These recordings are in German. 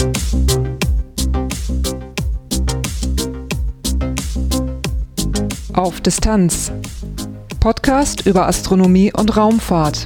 Auf Distanz. Podcast über Astronomie und Raumfahrt.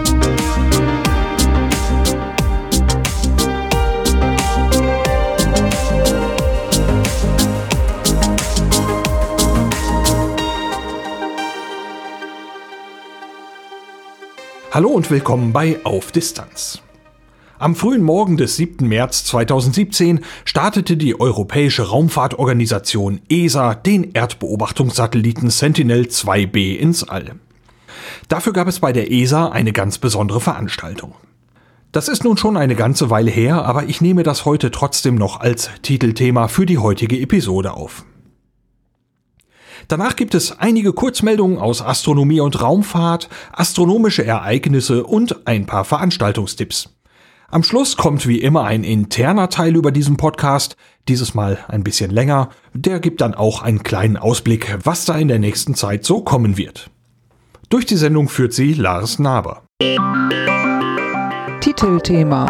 Hallo und willkommen bei Auf Distanz. Am frühen Morgen des 7. März 2017 startete die Europäische Raumfahrtorganisation ESA den Erdbeobachtungssatelliten Sentinel-2B ins All. Dafür gab es bei der ESA eine ganz besondere Veranstaltung. Das ist nun schon eine ganze Weile her, aber ich nehme das heute trotzdem noch als Titelthema für die heutige Episode auf. Danach gibt es einige Kurzmeldungen aus Astronomie und Raumfahrt, astronomische Ereignisse und ein paar Veranstaltungstipps. Am Schluss kommt wie immer ein interner Teil über diesen Podcast, dieses Mal ein bisschen länger. Der gibt dann auch einen kleinen Ausblick, was da in der nächsten Zeit so kommen wird. Durch die Sendung führt sie Lars Naber. Titelthema.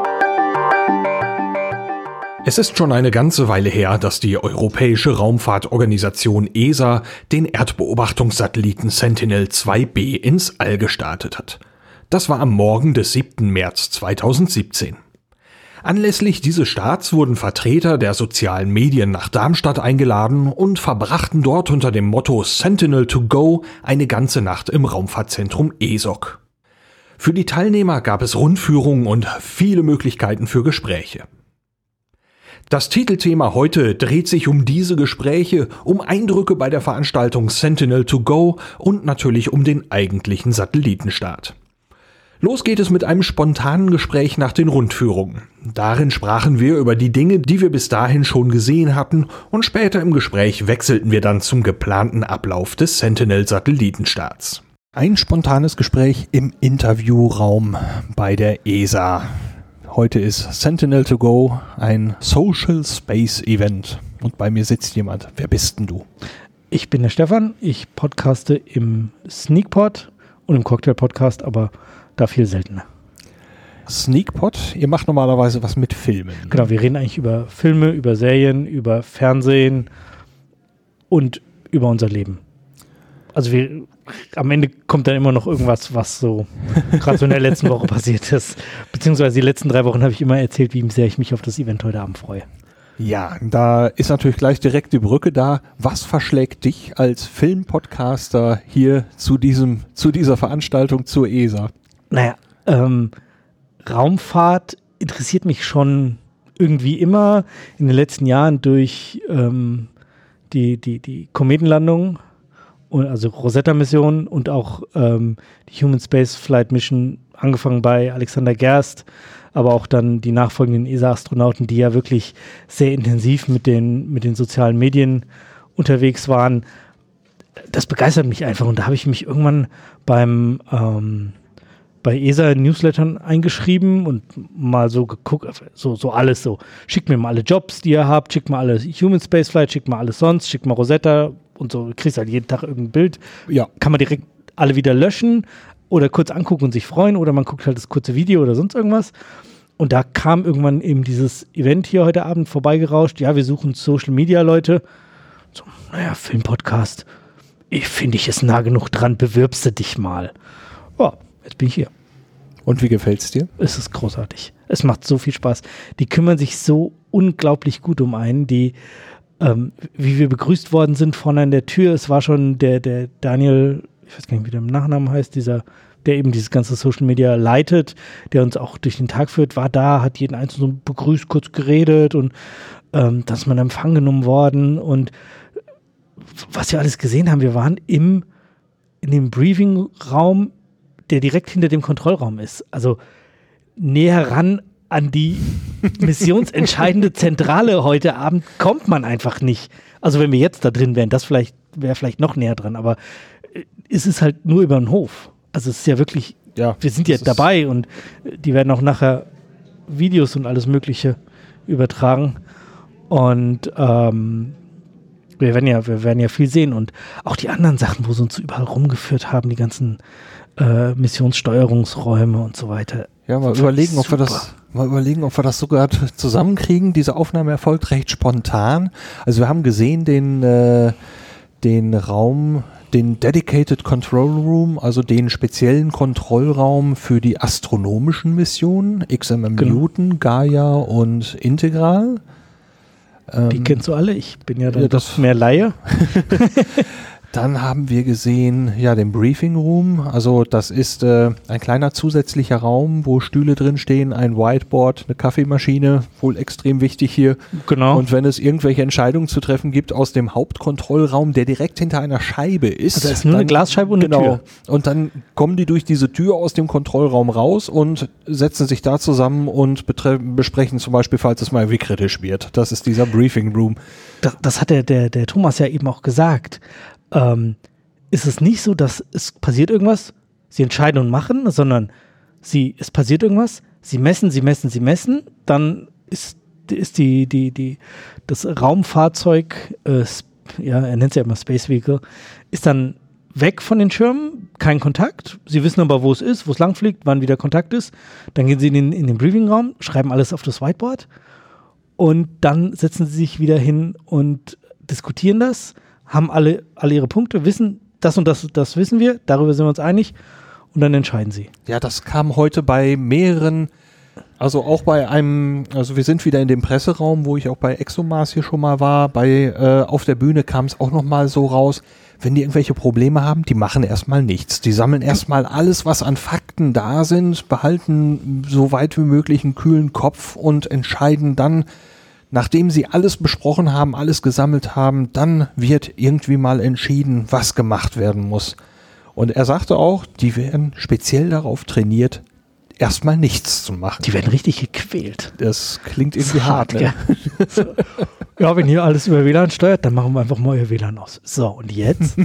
Es ist schon eine ganze Weile her, dass die Europäische Raumfahrtorganisation ESA den Erdbeobachtungssatelliten Sentinel-2B ins All gestartet hat. Das war am Morgen des 7. März 2017. Anlässlich dieses Starts wurden Vertreter der sozialen Medien nach Darmstadt eingeladen und verbrachten dort unter dem Motto Sentinel to go eine ganze Nacht im Raumfahrtzentrum ESOC. Für die Teilnehmer gab es Rundführungen und viele Möglichkeiten für Gespräche. Das Titelthema heute dreht sich um diese Gespräche, um Eindrücke bei der Veranstaltung Sentinel to go und natürlich um den eigentlichen Satellitenstart. Los geht es mit einem spontanen Gespräch nach den Rundführungen. Darin sprachen wir über die Dinge, die wir bis dahin schon gesehen hatten, und später im Gespräch wechselten wir dann zum geplanten Ablauf des Sentinel-Satellitenstarts. Ein spontanes Gespräch im Interviewraum bei der ESA. Heute ist Sentinel to go ein Social Space Event und bei mir sitzt jemand. Wer bist denn du? Ich bin der Stefan, ich podcaste im Sneakpod und im Cocktail-Podcast, aber da viel seltener. Sneakpod, ihr macht normalerweise was mit Filmen. Genau, wir reden eigentlich über Filme, über Serien, über Fernsehen und über unser Leben. Also am Ende kommt dann immer noch irgendwas, was so gerade so in der letzten Woche passiert ist. Beziehungsweise die letzten 3 Wochen habe ich immer erzählt, wie sehr ich mich auf das Event heute Abend freue. Ja, da ist natürlich gleich direkt die Brücke da. Was verschlägt dich als Filmpodcaster hier zu dieser Veranstaltung zur ESA? Naja, Raumfahrt interessiert mich schon irgendwie immer. In den letzten Jahren durch die Kometenlandung, also Rosetta-Mission und auch die Human Space Flight Mission, angefangen bei Alexander Gerst, aber auch dann die nachfolgenden ESA-Astronauten, die ja wirklich sehr intensiv mit den sozialen Medien unterwegs waren. Das begeistert mich einfach und da habe ich mich irgendwann bei ESA-Newslettern eingeschrieben und mal so geguckt, so alles so. Schickt mir mal alle Jobs, die ihr habt, schickt mal alle Human Spaceflight, schickt mal alles sonst, schickt mal Rosetta und so. Du kriegst halt jeden Tag irgendein Bild. Ja. Kann man direkt alle wieder löschen oder kurz angucken und sich freuen oder man guckt halt das kurze Video oder sonst irgendwas. Und da kam irgendwann eben dieses Event hier heute Abend vorbeigerauscht. Ja, wir suchen Social-Media-Leute. So, naja, Filmpodcast. Ich finde, ich ist nah genug dran, bewirbst du dich mal. Ja. Jetzt bin ich hier. Und wie gefällt's dir? Es ist großartig. Es macht so viel Spaß. Die kümmern sich so unglaublich gut um einen. Wie wir begrüßt worden sind vorne an der Tür. Es war schon der Daniel, ich weiß gar nicht, wie der im Nachnamen heißt, der eben dieses ganze Social Media leitet, der uns auch durch den Tag führt, war da, hat jeden Einzelnen so begrüßt, kurz geredet und dann ist man in Empfang genommen worden. Und was wir alles gesehen haben, wir waren in dem Briefingraum, der direkt hinter dem Kontrollraum ist. Also näher ran an die missionsentscheidende Zentrale heute Abend kommt man einfach nicht. Also wenn wir jetzt da drin wären, wäre vielleicht noch näher dran, aber es ist halt nur über den Hof. Also es ist ja wirklich, wir sind ja dabei und die werden auch nachher Videos und alles Mögliche übertragen und wir werden ja viel sehen und auch die anderen Sachen, wo sie uns überall rumgeführt haben, die ganzen Missionssteuerungsräume und so weiter. Ja, mal überlegen, ob wir das Mal überlegen, ob wir das sogar zusammenkriegen. Diese Aufnahme erfolgt recht spontan. Also wir haben gesehen den Raum, den Dedicated Control Room, also den speziellen Kontrollraum für die astronomischen Missionen, XMM Newton, Gaia und Integral. Die kennst du alle, ich bin ja dann doch mehr Laie. Dann haben wir gesehen, ja, den Briefing Room. Also das ist ein kleiner zusätzlicher Raum, wo Stühle drin stehen, ein Whiteboard, eine Kaffeemaschine, wohl extrem wichtig hier. Genau. Und wenn es irgendwelche Entscheidungen zu treffen gibt aus dem Hauptkontrollraum, der direkt hinter einer Scheibe ist. Also da ist nur eine Glasscheibe und eine Tür. Und dann kommen die durch diese Tür aus dem Kontrollraum raus und setzen sich da zusammen und besprechen zum Beispiel, falls es mal irgendwie kritisch wird. Das ist dieser Briefing Room. Das hat der Thomas ja eben auch gesagt. Ist es nicht so, dass es passiert irgendwas, sie entscheiden und machen, sondern es passiert irgendwas, sie messen, dann ist das Raumfahrzeug, er nennt es ja immer Space Vehicle, ist dann weg von den Schirmen, kein Kontakt, sie wissen aber, wo es ist, wo es langfliegt, wann wieder Kontakt ist, dann gehen sie in den Briefing-Raum, schreiben alles auf das Whiteboard und dann setzen sie sich wieder hin und diskutieren das, haben alle ihre Punkte, wissen, das und das wissen wir, darüber sind wir uns einig und dann entscheiden sie. Ja, das kam heute bei mehreren, also auch bei einem, also wir sind wieder in dem Presseraum, wo ich auch bei ExoMars hier schon mal war, auf der Bühne kam es auch nochmal so raus, wenn die irgendwelche Probleme haben, die machen erstmal nichts. Die sammeln erstmal alles, was an Fakten da sind, behalten so weit wie möglich einen kühlen Kopf und entscheiden dann, nachdem sie alles besprochen haben, alles gesammelt haben, dann wird irgendwie mal entschieden, was gemacht werden muss. Und er sagte auch, die werden speziell darauf trainiert, erstmal nichts zu machen. Die werden richtig gequält. Das klingt irgendwie hart, ne? So. Ja, wenn ihr alles über WLAN steuert, dann machen wir einfach mal euer WLAN aus. So, und jetzt?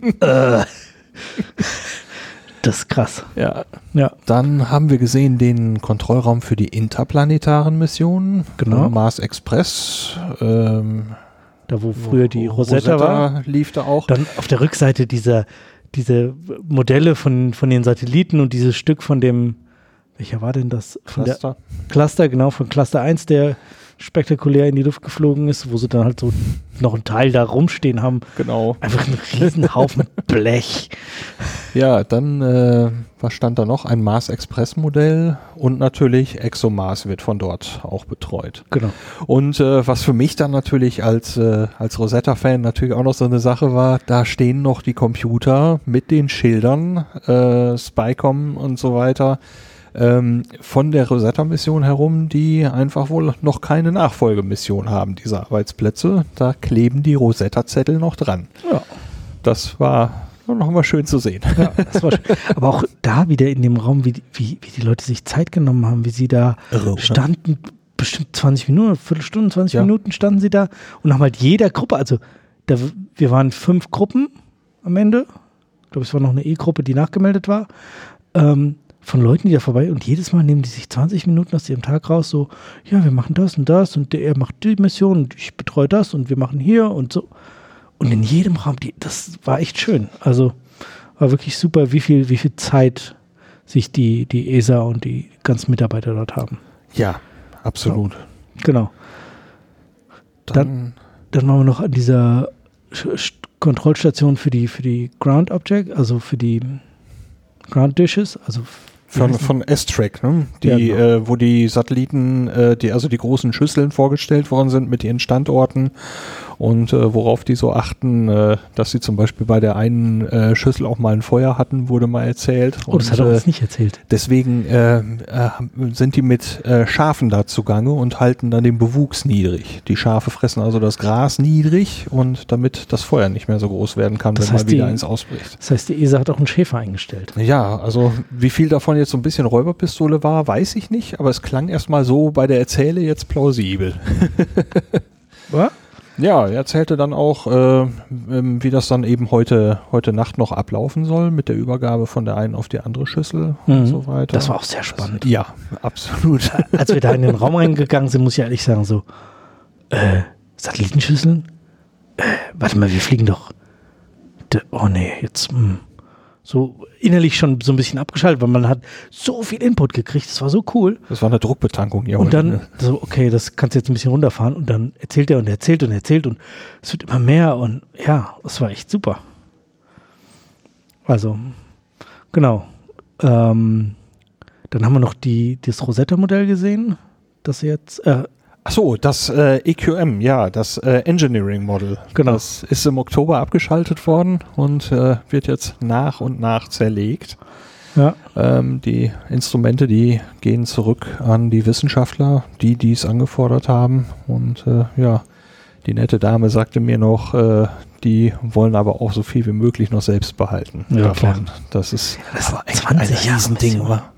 Das ist krass. Ja. Dann haben wir gesehen den Kontrollraum für die interplanetaren Missionen. Genau. Mars Express. Da wo früher die Rosetta war. Lief da auch. Dann auf der Rückseite diese Modelle von den Satelliten und dieses Stück von dem, welcher war denn das? Von Cluster. Cluster, genau, von Cluster 1, der spektakulär in die Luft geflogen ist, wo sie dann halt so noch einen Teil da rumstehen haben. Genau. Einfach ein Riesenhaufen Blech. Ja, dann, was stand da noch? Ein Mars Express Modell und natürlich ExoMars wird von dort auch betreut. Genau. Und was für mich dann natürlich als Rosetta-Fan natürlich auch noch so eine Sache war, da stehen noch die Computer mit den Schildern, Spycom und so weiter, von der Rosetta-Mission herum, die einfach wohl noch keine Nachfolgemission haben, diese Arbeitsplätze. Da kleben die Rosetta-Zettel noch dran. Ja. Das war noch mal schön zu sehen. Ja, das war schön. Aber auch da wieder in dem Raum, wie die Leute sich Zeit genommen haben, wie sie da standen, bestimmt 20 Minuten, Viertelstunde, 20 Minuten standen sie da und haben halt jeder Gruppe, also wir waren 5 Gruppen am Ende, ich glaube, es war noch eine E-Gruppe, die nachgemeldet war, von Leuten, die da vorbei, und jedes Mal nehmen die sich 20 Minuten aus ihrem Tag raus, so, ja, wir machen das und er macht die Mission und ich betreue das und wir machen hier und so. Und in jedem Raum, das war echt schön. Also war wirklich super, wie viel Zeit sich die ESA und die ganzen Mitarbeiter dort haben. Ja, absolut. Ja, genau. Dann waren wir noch an dieser Kontrollstation für die Ground Object, also für die Ground Dishes, also von S-Track, ne? Wo die Satelliten, die großen Schüsseln vorgestellt worden sind mit ihren Standorten und worauf die so achten, dass sie zum Beispiel bei der einen Schüssel auch mal ein Feuer hatten, wurde mal erzählt. Oh, das hat er uns nicht erzählt. Deswegen sind die mit Schafen da zugange und halten dann den Bewuchs niedrig. Die Schafe fressen also das Gras niedrig und damit das Feuer nicht mehr so groß werden kann, wenn mal wieder eins ausbricht. Das heißt, die ESA hat auch einen Schäfer eingestellt. Ja, also wie viel davon jetzt so ein bisschen Räuberpistole war, weiß ich nicht, aber es klang erstmal so bei der Erzähle jetzt plausibel. Was? Ja, er erzählte dann auch, wie das dann eben heute Nacht noch ablaufen soll mit der Übergabe von der einen auf die andere Schüssel und so weiter. Das war auch sehr spannend. Ja, absolut. Als wir da in den Raum reingegangen sind, muss ich ehrlich sagen, so, Satellitenschüsseln? Warte mal, wir fliegen doch. Oh nee, jetzt, so innerlich schon so ein bisschen abgeschaltet, weil man hat so viel Input gekriegt, das war so cool. Das war eine Druckbetankung. Ja, und dann so, okay, das kannst du jetzt ein bisschen runterfahren und dann erzählt er und erzählt und erzählt und es wird immer mehr und ja, das war echt super. Also, genau. Dann haben wir noch das Rosetta-Modell gesehen, das jetzt Achso, das EQM, ja, das Engineering Model. Genau. Das ist im Oktober abgeschaltet worden und wird jetzt nach und nach zerlegt. Ja. Die Instrumente, die gehen zurück an die Wissenschaftler, die dies angefordert haben. Und ja, die nette Dame sagte mir noch, die wollen aber auch so viel wie möglich noch selbst behalten. Ja, klar. Das ist aber ein Riesending, war.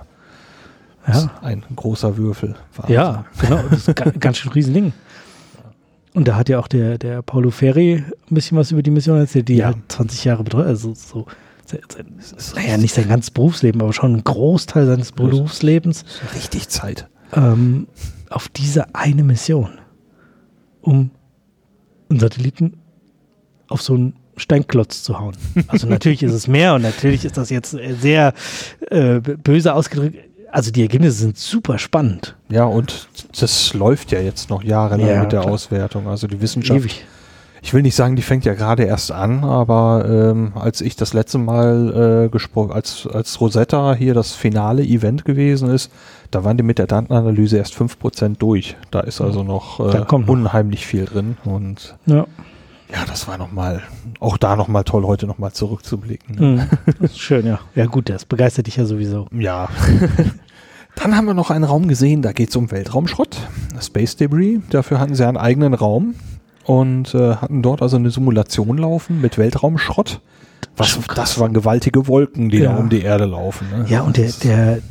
Ja. Ein großer Würfel. Wahnsinn. Ja, genau. Das ist ein ganz schön Riesending. Und da hat ja auch der Paulo Ferri ein bisschen was über die Mission erzählt, die halt 20 Jahre betreut. Also so, naja, nicht sein ganzes Berufsleben, aber schon ein Großteil seines Berufslebens. Richtig Zeit. Auf diese eine Mission, um einen Satelliten auf so einen Steinklotz zu hauen. Also natürlich ist es mehr und natürlich ist das jetzt sehr böse ausgedrückt. Also die Ergebnisse sind super spannend. Ja, und das läuft ja jetzt noch jahrelang mit der klar. Auswertung. Also die Wissenschaft, Ewig. ich will nicht sagen, die fängt ja gerade erst an, aber als ich das letzte Mal als Rosetta hier das finale Event gewesen ist, da waren die mit der Datenanalyse erst 5% durch. Da ist also noch unheimlich viel drin. Und ja, das war auch da nochmal toll, heute nochmal zurückzublicken. Das ist schön, ja. Ja gut, das begeistert dich ja sowieso. Ja. Dann haben wir noch einen Raum gesehen, da geht es um Weltraumschrott, Space Debris. Dafür hatten sie einen eigenen Raum und hatten dort also eine Simulation laufen mit Weltraumschrott. Das waren gewaltige Wolken, die da um die Erde laufen. Ne? Ja, und der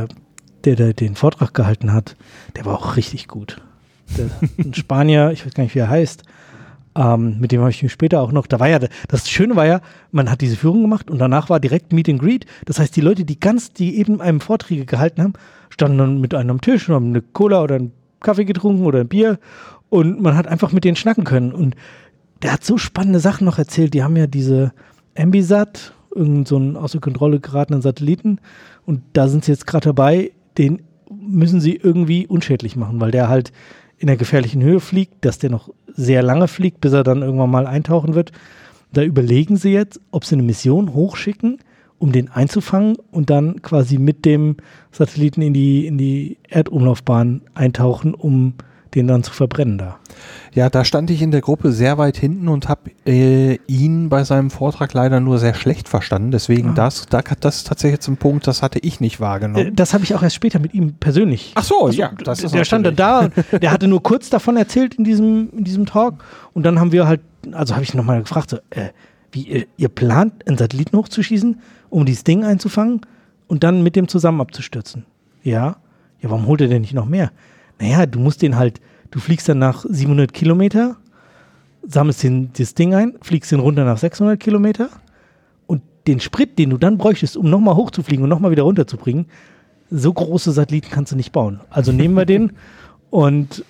den Vortrag gehalten hat, der war auch richtig gut. Ein Spanier, ich weiß gar nicht, wie er heißt, mit dem habe ich mich später auch noch, das Schöne war ja, man hat diese Führung gemacht und danach war direkt Meet and Greet. Das heißt, die Leute, die eben einem Vorträge gehalten haben, standen dann mit einem am Tisch und haben eine Cola oder einen Kaffee getrunken oder ein Bier und man hat einfach mit denen schnacken können. Und der hat so spannende Sachen noch erzählt. Die haben ja diese Ambisat, irgend so einen außer Kontrolle geratenen Satelliten und da sind sie jetzt gerade dabei, den müssen sie irgendwie unschädlich machen, weil der halt in der gefährlichen Höhe fliegt, dass der noch sehr lange fliegt, bis er dann irgendwann mal eintauchen wird. Da überlegen sie jetzt, ob sie eine Mission hochschicken, um den einzufangen und dann quasi mit dem Satelliten in die Erdumlaufbahn eintauchen, um den dann zu verbrennen da. Ja, da stand ich in der Gruppe sehr weit hinten und habe ihn bei seinem Vortrag leider nur sehr schlecht verstanden. Deswegen das ist tatsächlich zum Punkt, das hatte ich nicht wahrgenommen. Das habe ich auch erst später mit ihm persönlich. Ach so, also, ja. Das ist der stand dann da, der hatte nur kurz davon erzählt in diesem Talk und dann haben wir halt, also habe ich nochmal gefragt, so, wie ihr plant, einen Satelliten hochzuschießen, um dieses Ding einzufangen und dann mit dem zusammen abzustürzen. Ja, warum holt er denn nicht noch mehr? Naja, du fliegst dann nach 700 Kilometer, sammelst das Ding ein, fliegst den runter nach 600 Kilometer und den Sprit, den du dann bräuchtest, um nochmal hochzufliegen und nochmal wieder runterzubringen, so große Satelliten kannst du nicht bauen. Also nehmen wir den und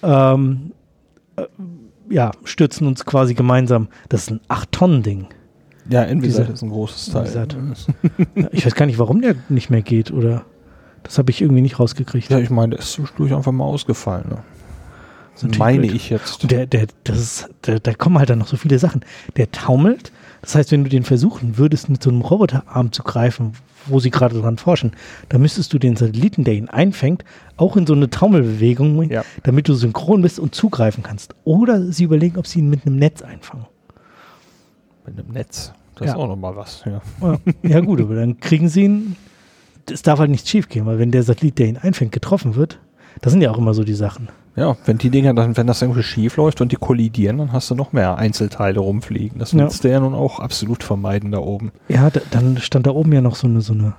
stürzen uns quasi gemeinsam. Das ist ein 8-Tonnen-Ding. Ja, Envisat ist ein großes Teil. Ich weiß gar nicht, warum der nicht mehr geht, oder? Das habe ich irgendwie nicht rausgekriegt. Ja, ich meine, der ist zwischendurch einfach mal ausgefallen. Ne? Meine ich jetzt. Da kommen halt dann noch so viele Sachen. Der taumelt. Das heißt, wenn du den versuchen würdest, mit so einem Roboterarm zu greifen, wo sie gerade dran forschen, dann müsstest du den Satelliten, der ihn einfängt, auch in so eine Taumelbewegung, damit du synchron bist und zugreifen kannst. Oder sie überlegen, ob sie ihn mit einem Netz einfangen. Mit einem Netz? Das ist auch nochmal was. Ja gut, aber dann kriegen sie ihn. Es darf halt nichts schief gehen, weil wenn der Satellit, der ihn einfängt, getroffen wird, das sind ja auch immer so die Sachen. Ja, wenn die Dinger dann, wenn das irgendwie schief läuft und die kollidieren, dann hast du noch mehr Einzelteile rumfliegen. Das willst du ja nun auch absolut vermeiden da oben. Ja, dann stand da oben ja noch so ein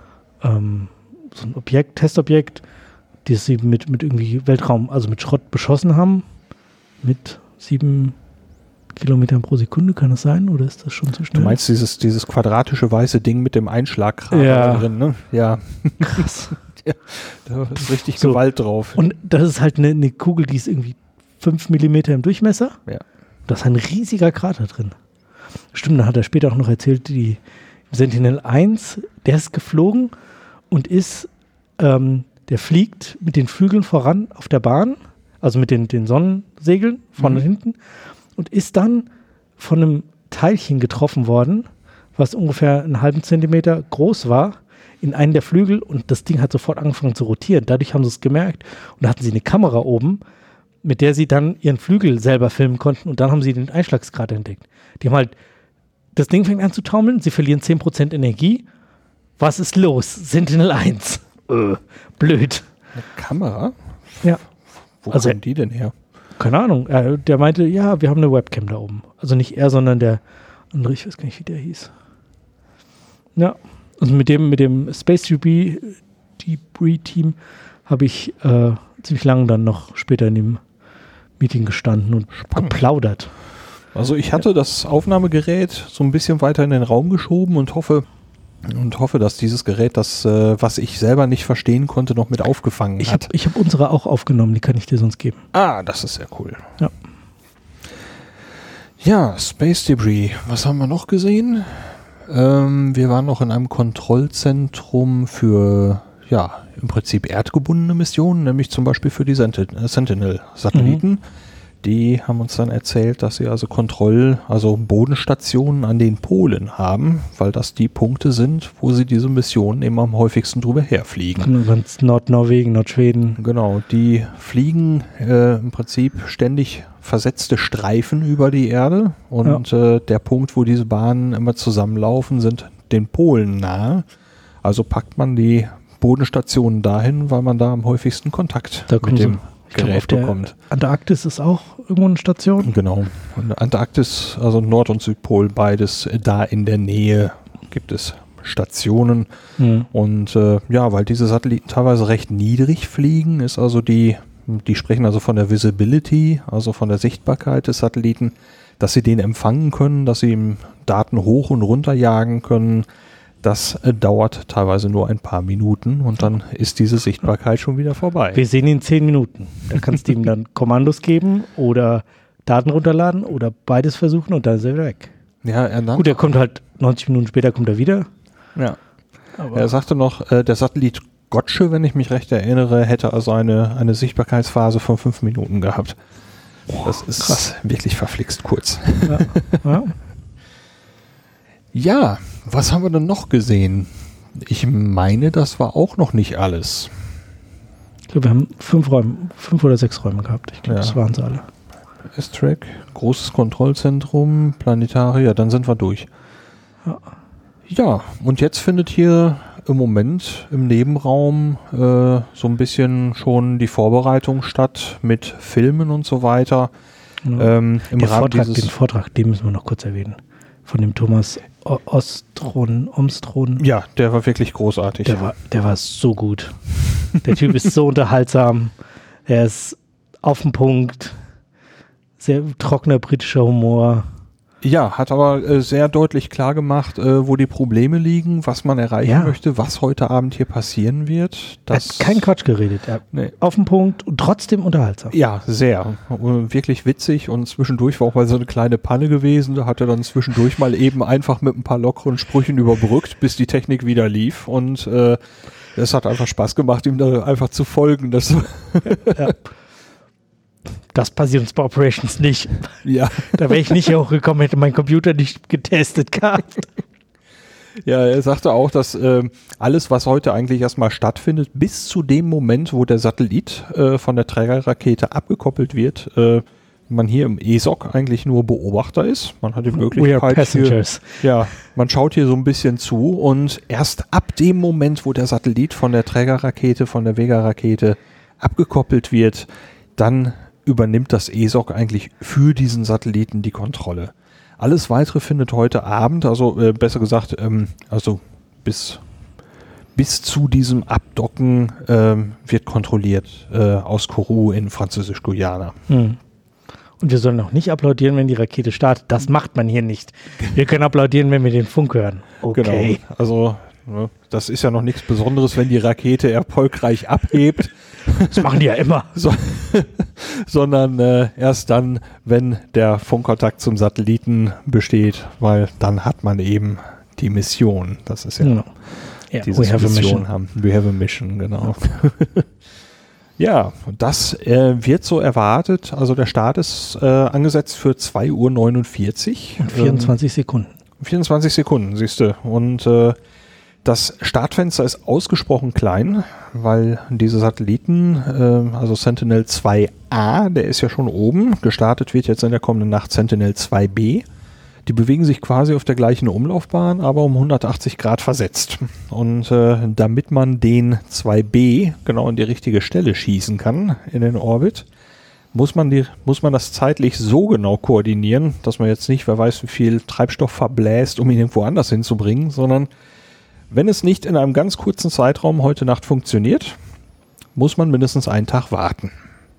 Objekt, Testobjekt, das sie mit irgendwie Weltraum, also mit Schrott beschossen haben, mit 7 Kilometern pro Sekunde, kann das sein? Oder ist das schon zu schnell? Du meinst dieses quadratische weiße Ding mit dem Einschlagkrater drin, ne? Ja. Krass. Da ist richtig Gewalt drauf. Und das ist halt eine Kugel, die ist irgendwie 5 Millimeter im Durchmesser. Ja. Da ist ein riesiger Krater drin. Stimmt, da hat er später auch noch erzählt, die Sentinel-1, der ist geflogen und der fliegt mit den Flügeln voran auf der Bahn, also mit den Sonnensegeln vorne und hinten, und ist dann von einem Teilchen getroffen worden, was ungefähr einen halben Zentimeter groß war, in einen der Flügel, und das Ding hat sofort angefangen zu rotieren. Dadurch haben sie es gemerkt und da hatten sie eine Kamera oben, mit der sie dann ihren Flügel selber filmen konnten, und dann haben sie den Einschlagsgrad entdeckt. Die haben halt, das Ding fängt an zu taumeln, sie verlieren 10% Energie. Was ist los? Sentinel-1. Blöd. Eine Kamera? Ja. Wo kommen die denn her? Keine Ahnung. Der meinte, ja, wir haben eine Webcam da oben. Also nicht er, sondern der andere, ich weiß gar nicht, wie der hieß. Ja, also mit dem Space Debris-Team habe ich ziemlich lange dann noch später in dem Meeting gestanden und geplaudert. Also ich hatte das Aufnahmegerät so ein bisschen weiter in den Raum geschoben und hoffe, dass dieses Gerät das, was ich selber nicht verstehen konnte, noch mit aufgefangen hat. Ich hab unsere auch aufgenommen, die kann ich dir sonst geben. Ah, das ist sehr cool. Ja. Ja, Space Debris. Was haben wir noch gesehen? Wir waren noch in einem Kontrollzentrum für, ja, im Prinzip erdgebundene Missionen, nämlich zum Beispiel für die Sentinel-Satelliten. Die haben uns dann erzählt, dass sie also Bodenstationen an den Polen haben, weil das die Punkte sind, wo sie diese Missionen eben am häufigsten drüber herfliegen. Nordnorwegen, Nordschweden. Genau, die fliegen im Prinzip ständig versetzte Streifen über die Erde, und der Punkt, wo diese Bahnen immer zusammenlaufen, sind den Polen nahe. Also packt man die Bodenstationen dahin, weil man da am häufigsten Kontakt mit dem Gerät bekommt. Antarktis ist auch irgendwo eine Station? Genau. Und Antarktis, also Nord- und Südpol, beides da in der Nähe gibt es Stationen. Und weil diese Satelliten teilweise recht niedrig fliegen, ist also die sprechen also von der Visibility, also von der Sichtbarkeit des Satelliten, dass sie den empfangen können, dass sie ihm Daten hoch und runter jagen können. Das dauert teilweise nur ein paar Minuten und dann ist diese Sichtbarkeit schon wieder vorbei. Wir sehen ihn in 10 Minuten. Da kannst du ihm dann Kommandos geben oder Daten runterladen oder beides versuchen und dann ist er wieder weg. Ja, Gut, er kommt halt 90 Minuten später kommt er wieder. Ja. Aber er sagte noch, der Satellit Gotche, wenn ich mich recht erinnere, hätte also eine Sichtbarkeitsphase von 5 Minuten gehabt. Das ist krass. Wirklich verflixt kurz. Ja. Ja, was haben wir denn noch gesehen? Ich meine, das war auch noch nicht alles. Ich glaube, wir haben 5 oder 6 Räume gehabt. Ich glaube, das waren sie alle. S-Track, großes Kontrollzentrum, Planetarier, dann sind wir durch. Ja, und jetzt findet hier im Moment im Nebenraum so ein bisschen schon die Vorbereitung statt mit Filmen und so weiter. Ja. Den Vortrag, den müssen wir noch kurz erwähnen. Von dem Thomas Omstron. Ja, der war wirklich großartig. Der war so gut. Der Typ ist so unterhaltsam. Er ist auf den Punkt. Sehr trockener britischer Humor. Ja, hat aber sehr deutlich klar gemacht, wo die Probleme liegen, was man erreichen möchte, was heute Abend hier passieren wird. Er hat keinen Quatsch geredet. Auf den Punkt und trotzdem unterhaltsam. Ja, sehr. Wirklich witzig, und zwischendurch war auch mal so eine kleine Panne gewesen. Da hat er dann zwischendurch mal eben einfach mit ein paar lockeren Sprüchen überbrückt, bis die Technik wieder lief, und es hat einfach Spaß gemacht, ihm da einfach zu folgen. Das passiert uns bei Operations nicht. Ja. Da wäre ich nicht hochgekommen, hätte mein Computer nicht getestet gehabt. Ja, er sagte auch, dass alles, was heute eigentlich erstmal stattfindet, bis zu dem Moment, wo der Satellit von der Trägerrakete abgekoppelt wird, man hier im ESOC eigentlich nur Beobachter ist. Man hat die Möglichkeit, We are passengers. Man schaut hier so ein bisschen zu, und erst ab dem Moment, wo der Satellit von der Trägerrakete, von der Vega-Rakete abgekoppelt wird, dann übernimmt das ESOC eigentlich für diesen Satelliten die Kontrolle. Alles Weitere findet heute Abend, also besser gesagt, also bis zu diesem Abdocken wird kontrolliert aus Kourou in Französisch-Guyana. Und wir sollen auch nicht applaudieren, wenn die Rakete startet. Das macht man hier nicht. Wir können applaudieren, wenn wir den Funk hören. Okay. Genau, also das ist ja noch nichts Besonderes, wenn die Rakete erfolgreich abhebt. Das machen die ja immer. Sondern erst dann, wenn der Funkkontakt zum Satelliten besteht, weil dann hat man eben die Mission. Das ist ja, Genau. Ja, dieses we have a Mission mission. haben. We have a mission, genau. Ja, das wird so erwartet. Also der Start ist angesetzt für 2:49 Uhr. Und 24 Sekunden. 24 Sekunden, siehst du. Und das Startfenster ist ausgesprochen klein, weil diese Satelliten, also Sentinel-2A, der ist ja schon oben. Gestartet wird jetzt in der kommenden Nacht Sentinel-2B. Die bewegen sich quasi auf der gleichen Umlaufbahn, aber um 180 Grad versetzt. Und damit man den 2B genau in die richtige Stelle schießen kann, in den Orbit, muss man das zeitlich so genau koordinieren, dass man jetzt nicht, wer weiß, wie viel Treibstoff verbläst, um ihn irgendwo anders hinzubringen, sondern wenn es nicht in einem ganz kurzen Zeitraum heute Nacht funktioniert, muss man mindestens einen Tag warten.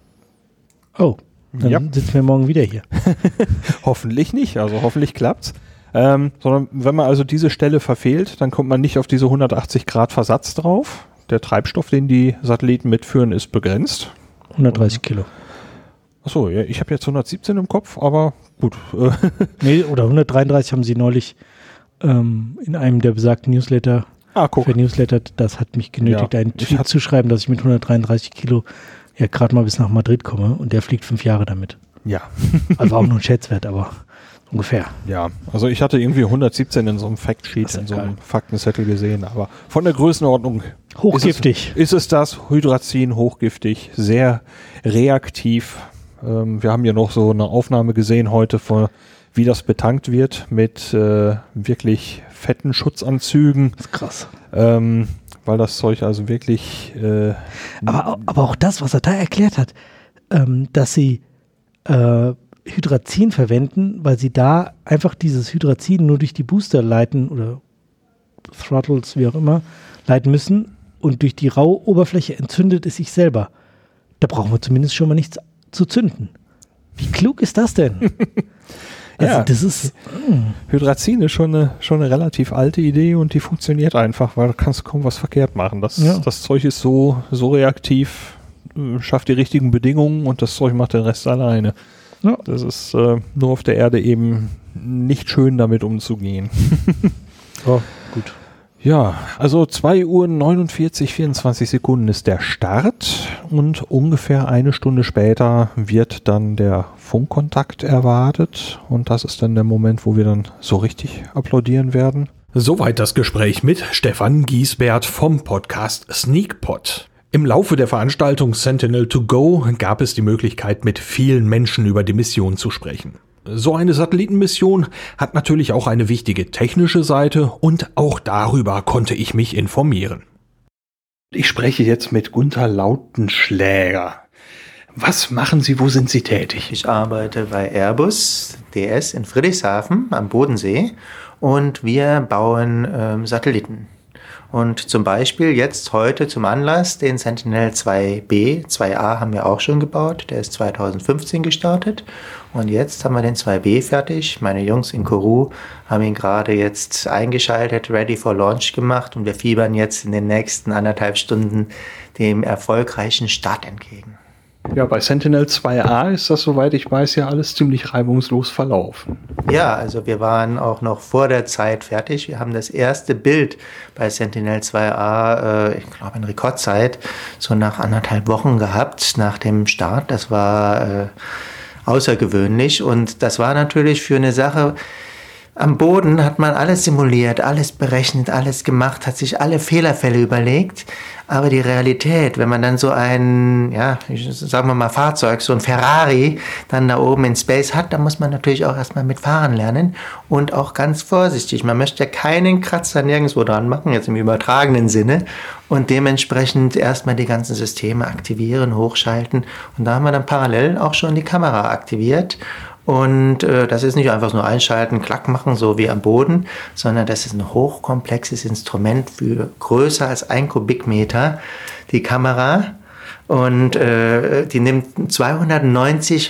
Oh, dann sitzen wir morgen wieder hier. Hoffentlich nicht, also hoffentlich klappt's. Sondern wenn man also diese Stelle verfehlt, dann kommt man nicht auf diese 180 Grad Versatz drauf. Der Treibstoff, den die Satelliten mitführen, ist begrenzt. 130 Kilo. Achso, ja, ich habe jetzt 117 im Kopf, aber gut. Nee, oder 133 haben sie neulich in einem der besagten Newsletter. Guck. Für Newsletter, das hat mich genötigt, einen Tweet zu schreiben, dass ich mit 133 Kilo ja gerade mal bis nach Madrid komme und der fliegt 5 Jahre damit. Ja. Also auch nur ein Schätzwert, aber ungefähr. Ja, also ich hatte irgendwie 117 in so einem Factsheet, in so einem Faktenzettel gesehen, aber von der Größenordnung hochgiftig. Ist es das, Hydrazin, hochgiftig, sehr reaktiv. Wir haben ja noch so eine Aufnahme gesehen heute, wie das betankt wird mit wirklich fetten Schutzanzügen. Das ist krass. Weil das Zeug also wirklich... aber auch das, was er da erklärt hat, dass sie Hydrazin verwenden, weil sie da einfach dieses Hydrazin nur durch die Booster leiten oder Throttles, wie auch immer, leiten müssen und durch die raue Oberfläche entzündet es sich selber. Da brauchen wir zumindest schon mal nichts zu zünden. Wie klug ist das denn? Also ja, das ist... Hydrazin ist schon eine relativ alte Idee und die funktioniert einfach, weil du kannst kaum was verkehrt machen. Das Zeug ist so reaktiv, schafft die richtigen Bedingungen und das Zeug macht den Rest alleine. Ja. Das ist nur auf der Erde eben nicht schön, damit umzugehen. Oh, gut. Ja, also 2:49 Uhr, 24 Sekunden ist der Start und ungefähr eine Stunde später wird dann der Funkkontakt erwartet und das ist dann der Moment, wo wir dann so richtig applaudieren werden. Soweit das Gespräch mit Stefan Giesbert vom Podcast SneakPod. Im Laufe der Veranstaltung Sentinel to Go gab es die Möglichkeit, mit vielen Menschen über die Mission zu sprechen. So eine Satellitenmission hat natürlich auch eine wichtige technische Seite und auch darüber konnte ich mich informieren. Ich spreche jetzt mit Gunther Lautenschläger. Was machen Sie, wo sind Sie tätig? Ich arbeite bei Airbus DS in Friedrichshafen am Bodensee und wir bauen Satelliten. Und zum Beispiel jetzt heute zum Anlass den Sentinel-2B, 2A haben wir auch schon gebaut, der ist 2015 gestartet und jetzt haben wir den 2B fertig. Meine Jungs in Kourou haben ihn gerade jetzt eingeschaltet, ready for launch gemacht und wir fiebern jetzt in den nächsten 1,5 Stunden dem erfolgreichen Start entgegen. Ja, bei Sentinel-2A ist das, soweit ich weiß, ja alles ziemlich reibungslos verlaufen. Ja, also wir waren auch noch vor der Zeit fertig. Wir haben das erste Bild bei Sentinel-2A, ich glaube in Rekordzeit, so nach 1,5 Wochen gehabt, nach dem Start. Das war außergewöhnlich und das war natürlich für eine Sache... Am Boden hat man alles simuliert, alles berechnet, alles gemacht, hat sich alle Fehlerfälle überlegt. Aber die Realität, wenn man dann so ein, sagen wir mal Fahrzeug, so ein Ferrari dann da oben in Space hat, dann muss man natürlich auch erstmal mitfahren lernen und auch ganz vorsichtig. Man möchte ja keinen Kratzer nirgendwo dran machen, jetzt im übertragenen Sinne. Und dementsprechend erstmal die ganzen Systeme aktivieren, hochschalten. Und da haben wir dann parallel auch schon die Kamera aktiviert. Und das ist nicht einfach nur einschalten, klack machen, so wie am Boden, sondern das ist ein hochkomplexes Instrument für größer als 1 Kubikmeter, die Kamera. Und die nimmt 290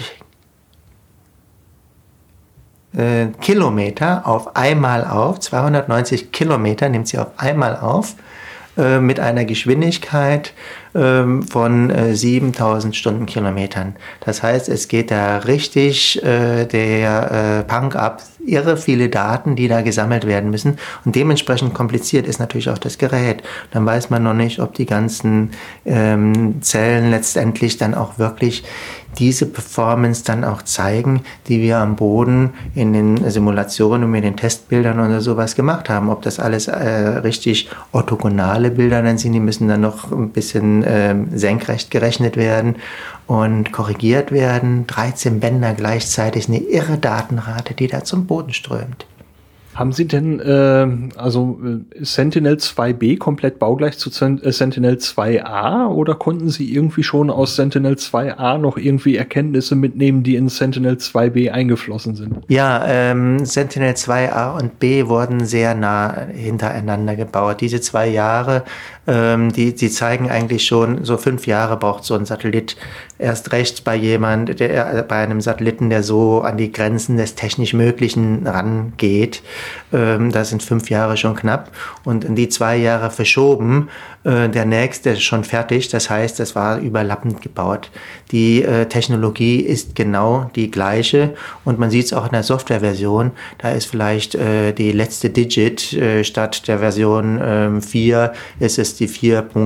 Kilometer auf einmal auf. 290 Kilometer nimmt sie auf einmal auf. mit einer Geschwindigkeit von 7000 Stundenkilometern. Das heißt, es geht da richtig der Punk ab. Irre viele Daten, die da gesammelt werden müssen. Und dementsprechend kompliziert ist natürlich auch das Gerät. Dann weiß man noch nicht, ob die ganzen Zellen letztendlich dann auch wirklich diese Performance dann auch zeigen, die wir am Boden in den Simulationen und mit den Testbildern oder sowas gemacht haben. Ob das alles richtig orthogonale Bilder dann sind, die müssen dann noch ein bisschen senkrecht gerechnet werden und korrigiert werden. 13 Bänder gleichzeitig, eine irre Datenrate, die da zum Boden strömt. Haben Sie denn Sentinel 2B komplett baugleich zu Sentinel 2A oder konnten Sie irgendwie schon aus Sentinel 2A noch irgendwie Erkenntnisse mitnehmen, die in Sentinel 2B eingeflossen sind? Ja, Sentinel 2A und B wurden sehr nah hintereinander gebaut. Diese 2 Jahre, die zeigen eigentlich schon, so 5 Jahre braucht so ein Satellit. Erst recht bei bei einem Satelliten, der so an die Grenzen des technisch Möglichen rangeht. Da sind 5 Jahre schon knapp und in die 2 Jahre verschoben. Der nächste ist schon fertig, das heißt, es war überlappend gebaut. Die Technologie ist genau die gleiche und man sieht es auch in der Softwareversion. Da ist vielleicht die letzte Digit statt der Version 4 ist es die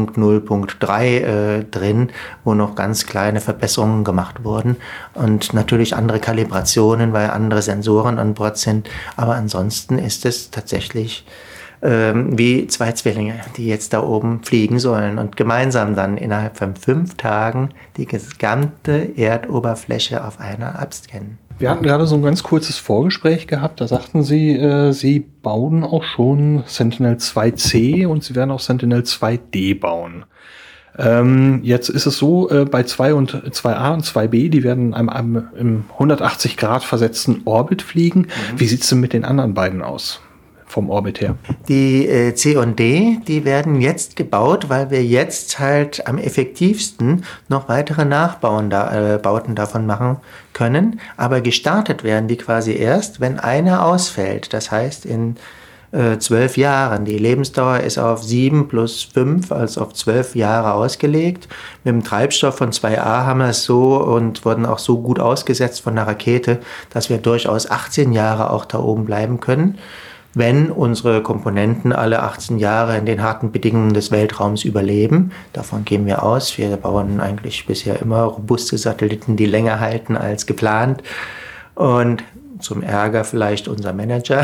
4.0.3 drin, wo noch ganz kleine Verbesserungen gemacht wurden und natürlich andere Kalibrationen, weil andere Sensoren an Bord sind. Aber ansonsten ist es tatsächlich wie 2 Zwillinge, die jetzt da oben fliegen sollen und gemeinsam dann innerhalb von 5 Tagen die gesamte Erdoberfläche auf einer abscannen. Wir hatten gerade so ein ganz kurzes Vorgespräch gehabt, da sagten Sie, Sie bauen auch schon Sentinel 2C und Sie werden auch Sentinel 2D bauen. Jetzt ist es so, bei 2A und 2B, die werden im 180 Grad versetzten Orbit fliegen. Wie sieht es denn mit den anderen beiden aus? Vom Orbit her. Die C und D, die werden jetzt gebaut, weil wir jetzt halt am effektivsten noch weitere Nachbauten davon machen können. Aber gestartet werden die quasi erst, wenn einer ausfällt. Das heißt, in 12 Jahren. Die Lebensdauer ist auf 7 plus 5, also auf 12 Jahre ausgelegt. Mit dem Treibstoff von 2A haben wir es so und wurden auch so gut ausgesetzt von der Rakete, dass wir durchaus 18 Jahre auch da oben bleiben können, wenn unsere Komponenten alle 18 Jahre in den harten Bedingungen des Weltraums überleben. Davon gehen wir aus. Wir bauen eigentlich bisher immer robuste Satelliten, die länger halten als geplant. Und zum Ärger vielleicht unser Manager.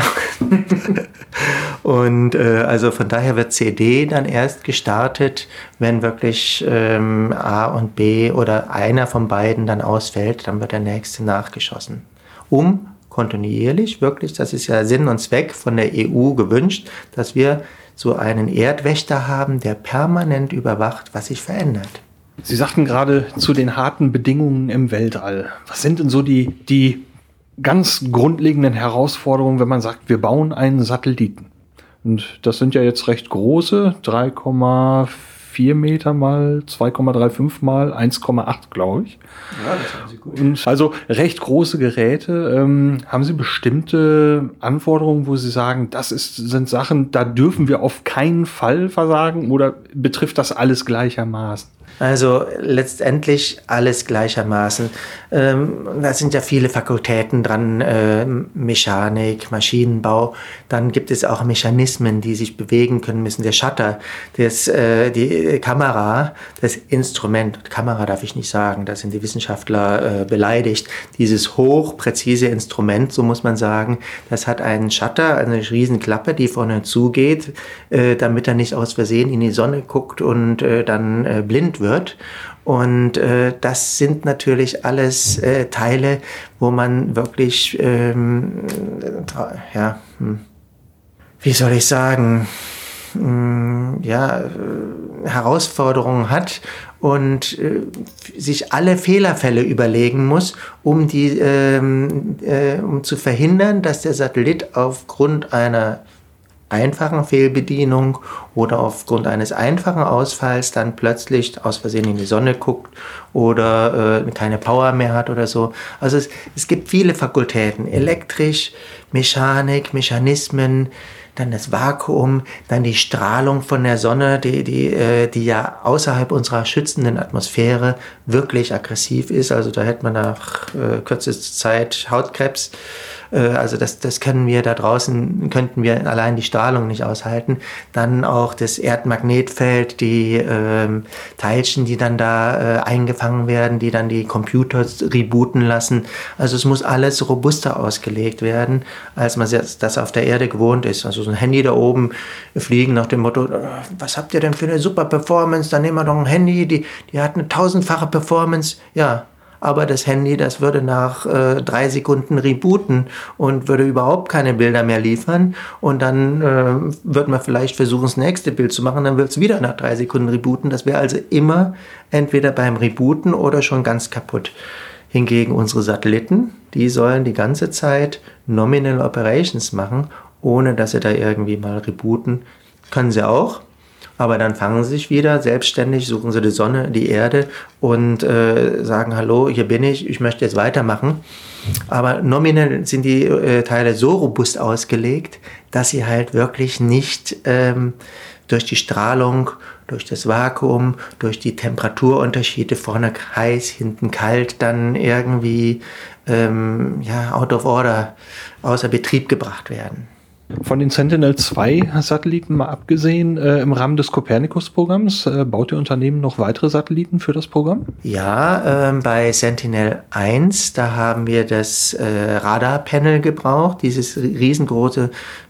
Und also von daher wird CD dann erst gestartet, wenn wirklich A und B oder einer von beiden dann ausfällt, dann wird der nächste nachgeschossen. Kontinuierlich, wirklich, das ist ja Sinn und Zweck von der EU gewünscht, dass wir so einen Erdwächter haben, der permanent überwacht, was sich verändert. Sie sagten gerade zu den harten Bedingungen im Weltall. Was sind denn so die ganz grundlegenden Herausforderungen, wenn man sagt, wir bauen einen Satelliten? Und das sind ja jetzt recht große, 3,4 Meter mal 2,35 mal 1,8, glaube ich. Ja, das haben Sie gut. Und also recht große Geräte. Haben Sie bestimmte Anforderungen, wo Sie sagen, sind Sachen, da dürfen wir auf keinen Fall versagen, oder betrifft das alles gleichermaßen? Also letztendlich alles gleichermaßen. Da sind ja viele Fakultäten dran, Mechanik, Maschinenbau. Dann gibt es auch Mechanismen, die sich bewegen können müssen. Der Shutter, die Kamera, das Instrument, Kamera darf ich nicht sagen, da sind die Wissenschaftler beleidigt. Dieses hochpräzise Instrument, so muss man sagen, das hat einen Shutter, eine riesen Klappe, die vorne zugeht, damit er nicht aus Versehen in die Sonne guckt und dann blind wird. Und das sind natürlich alles Teile, wo man wirklich, wie soll ich sagen, Herausforderungen hat und sich alle Fehlerfälle überlegen muss, um zu verhindern, dass der Satellit aufgrund einer einfachen Fehlbedienung oder aufgrund eines einfachen Ausfalls dann plötzlich aus Versehen in die Sonne guckt oder keine Power mehr hat oder so. Also es gibt viele Fakultäten, elektrisch, Mechanik, Mechanismen, dann das Vakuum, dann die Strahlung von der Sonne, die ja außerhalb unserer schützenden Atmosphäre wirklich aggressiv ist. Also da hätte man nach kürzester Zeit Hautkrebs. Also das können wir da draußen, könnten wir allein die Strahlung nicht aushalten. Dann auch das Erdmagnetfeld, die Teilchen, die dann da eingefangen werden, die dann die Computer rebooten lassen. Also es muss alles robuster ausgelegt werden, als man das auf der Erde gewohnt ist. Also so ein Handy da oben fliegen nach dem Motto, was habt ihr denn für eine super Performance? Dann nehmen wir doch ein Handy, die hat eine 1000-fache Performance. Ja, aber das Handy, das würde nach 3 Sekunden rebooten und würde überhaupt keine Bilder mehr liefern. Und dann wird man vielleicht versuchen, das nächste Bild zu machen, dann wird es wieder nach 3 Sekunden rebooten. Das wäre also immer entweder beim Rebooten oder schon ganz kaputt. Hingegen unsere Satelliten, die sollen die ganze Zeit Nominal Operations machen, ohne dass sie da irgendwie mal rebooten. Können sie auch. Aber dann fangen sie sich wieder selbstständig, suchen sie die Sonne, die Erde und sagen, hallo, hier bin ich möchte jetzt weitermachen. Aber nominell sind die Teile so robust ausgelegt, dass sie halt wirklich nicht durch die Strahlung, durch das Vakuum, durch die Temperaturunterschiede, vorne heiß, hinten kalt, dann irgendwie out of order, außer Betrieb gebracht werden. Von den Sentinel-2-Satelliten mal abgesehen, im Rahmen des Copernicus-Programms, baut Ihr Unternehmen noch weitere Satelliten für das Programm? Ja, bei Sentinel-1, da haben wir das Radar-Panel gebraucht, dieses riesengroße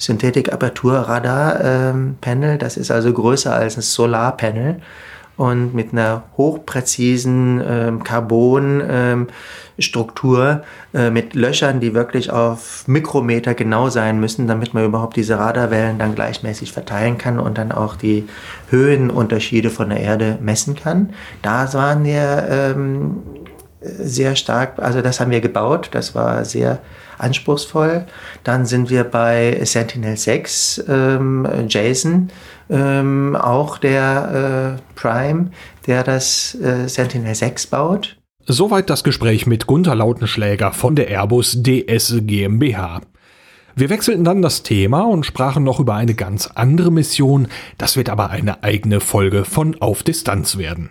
Synthetic-Apertur-Radar-Panel, das ist also größer als ein Solar-Panel und mit einer hochpräzisen Carbon-Struktur mit Löchern, die wirklich auf Mikrometer genau sein müssen, damit man überhaupt diese Radarwellen dann gleichmäßig verteilen kann und dann auch die Höhenunterschiede von der Erde messen kann. Da waren wir sehr stark, also das haben wir gebaut, das war sehr anspruchsvoll. Dann sind wir bei Sentinel-6, Jason, auch der Prime, der das Sentinel-6 baut. Soweit das Gespräch mit Gunter Lautenschläger von der Airbus DS GmbH. Wir wechselten dann das Thema und sprachen noch über eine ganz andere Mission. Das wird aber eine eigene Folge von Auf Distanz werden.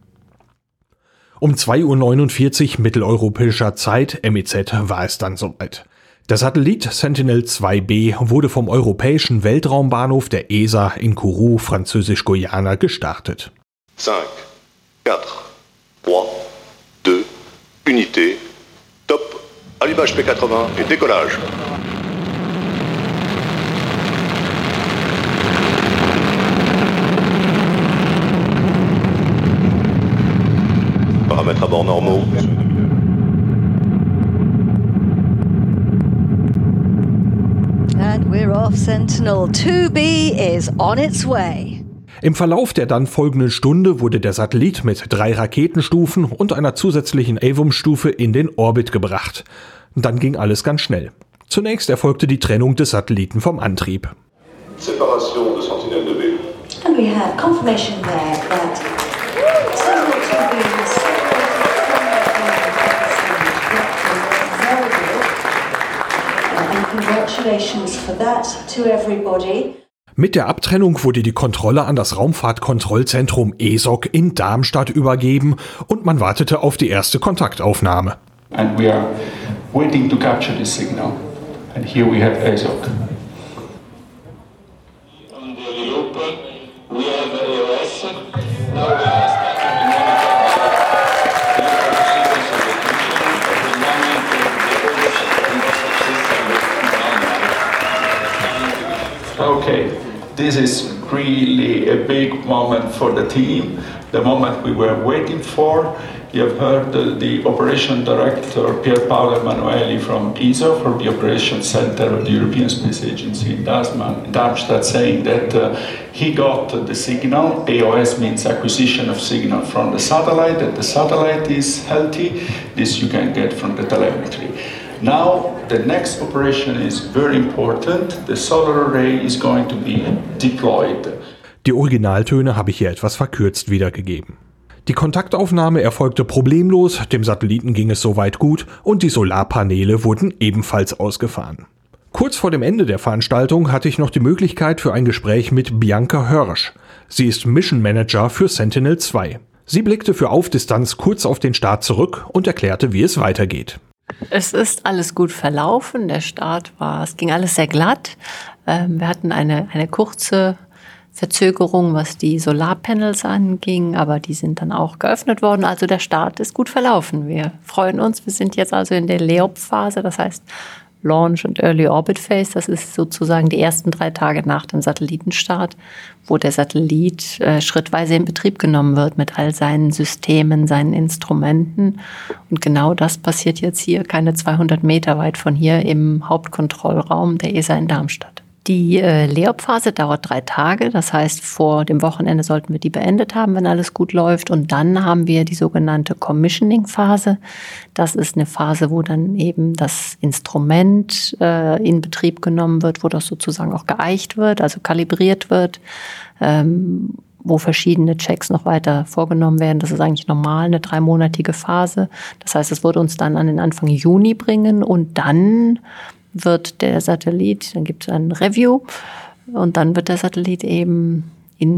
Um 2:49 Uhr mitteleuropäischer Zeit, MEZ, war es dann soweit. Der Satellit Sentinel-2B wurde vom Europäischen Weltraumbahnhof der ESA in Kourou, Französisch-Guyana, gestartet. 5, 4, 3, 2, Unité, top, allumage P80 et décollage. Paramètres à bord normaux. And we're off. Sentinel-2B is on its way. Im Verlauf der dann folgenden Stunde wurde der Satellit mit 3 Raketenstufen und einer zusätzlichen AVUM-Stufe in den Orbit gebracht. Dann ging alles ganz schnell. Zunächst erfolgte die Trennung des Satelliten vom Antrieb. Séparation de Sentinel-2B. And we have confirmation there that Sentinel-2B has very good. And congratulations for that to everybody. Mit der Abtrennung wurde die Kontrolle an das Raumfahrtkontrollzentrum ESOC in Darmstadt übergeben und man wartete auf die erste Kontaktaufnahme. And we are waiting to capture this signal. And here we have ESOC. On the loop, we have EOS. Now we are Okay, this is really a big moment for the team, the moment we were waiting for. You have heard the Operation Director Pier Paolo Emanueli from ESA, from the Operations Center of the European Space Agency in Darmstadt, saying that he got the signal. AOS means acquisition of signal from the satellite, that the satellite is healthy. This you can get from the telemetry. Now the next operation is very important. The solar array is going to be deployed. Die Originaltöne habe ich hier etwas verkürzt wiedergegeben. Die Kontaktaufnahme erfolgte problemlos, dem Satelliten ging es soweit gut und die Solarpaneele wurden ebenfalls ausgefahren. Kurz vor dem Ende der Veranstaltung hatte ich noch die Möglichkeit für ein Gespräch mit Bianca Hörsch. Sie ist Mission Manager für Sentinel-2. Sie blickte für Auf Distanz kurz auf den Start zurück und erklärte, wie es weitergeht. Es ist alles gut verlaufen. Es ging alles sehr glatt. Wir hatten eine kurze Verzögerung, was die Solarpanels anging, aber die sind dann auch geöffnet worden. Also der Start ist gut verlaufen. Wir freuen uns. Wir sind jetzt also in der LEOP-Phase, das heißt Launch und Early Orbit Phase. Das ist sozusagen die ersten 3 Tage nach dem Satellitenstart, wo der Satellit schrittweise in Betrieb genommen wird mit all seinen Systemen, seinen Instrumenten. Und genau das passiert jetzt hier, keine 200 Meter weit von hier im Hauptkontrollraum der ESA in Darmstadt. Die LEOP-Phase dauert 3 Tage, das heißt, vor dem Wochenende sollten wir die beendet haben, wenn alles gut läuft. Und dann haben wir die sogenannte Commissioning-Phase. Das ist eine Phase, wo dann eben das Instrument in Betrieb genommen wird, wo das sozusagen auch geeicht wird, also kalibriert wird, wo verschiedene Checks noch weiter vorgenommen werden. Das ist eigentlich normal, eine 3-monatige Phase. Das heißt, es würde uns dann an den Anfang Juni bringen und dann wird der Satellit, dann gibt es ein Review und dann wird der Satellit eben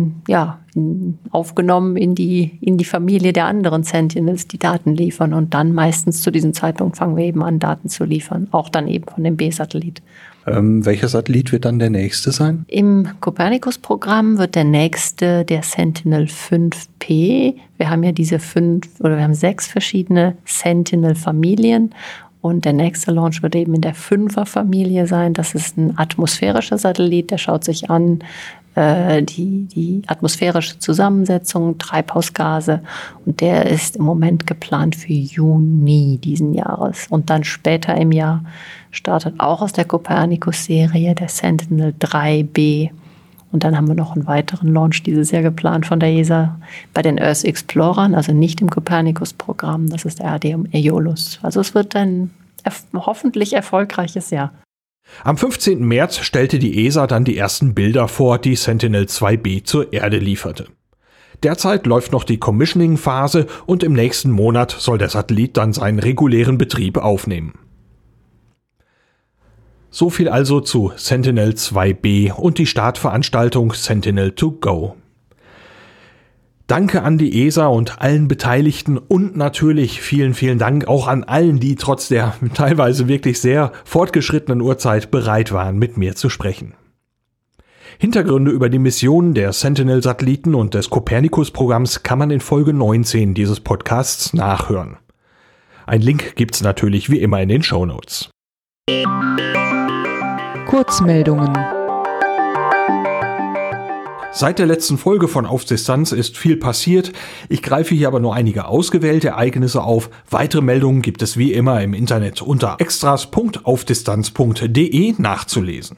aufgenommen in die Familie der anderen Sentinels, die Daten liefern und dann meistens zu diesem Zeitpunkt fangen wir eben an, Daten zu liefern, auch dann eben von dem B-Satellit. Welcher Satellit wird dann der nächste sein? Im Copernicus-Programm wird der nächste der Sentinel-5P. Wir haben ja wir haben 6 verschiedene Sentinel-Familien. Und der nächste Launch wird eben in der 5er-Familie sein. Das ist ein atmosphärischer Satellit, der schaut sich an die atmosphärische Zusammensetzung, Treibhausgase. Und der ist im Moment geplant für Juni diesen Jahres. Und dann später im Jahr startet auch aus der Copernicus-Serie der Sentinel-3B. Und dann haben wir noch einen weiteren Launch dieses Jahr geplant von der ESA bei den Earth Explorern, also nicht im Copernicus-Programm, das ist der ADM Aeolus. Also es wird ein hoffentlich erfolgreiches Jahr. Am 15. März stellte die ESA dann die ersten Bilder vor, die Sentinel-2B zur Erde lieferte. Derzeit läuft noch die Commissioning-Phase und im nächsten Monat soll der Satellit dann seinen regulären Betrieb aufnehmen. So viel also zu Sentinel-2B und die Startveranstaltung Sentinel-2Go. Danke an die ESA und allen Beteiligten und natürlich vielen, vielen Dank auch an allen, die trotz der teilweise wirklich sehr fortgeschrittenen Uhrzeit bereit waren, mit mir zu sprechen. Hintergründe über die Missionen der Sentinel-Satelliten und des Copernicus-Programms kann man in Folge 19 dieses Podcasts nachhören. Ein Link gibt's natürlich wie immer in den Shownotes. Kurzmeldungen. Seit der letzten Folge von Auf Distanz ist viel passiert. Ich greife hier aber nur einige ausgewählte Ereignisse auf. Weitere Meldungen gibt es wie immer im Internet unter extras.aufdistanz.de nachzulesen.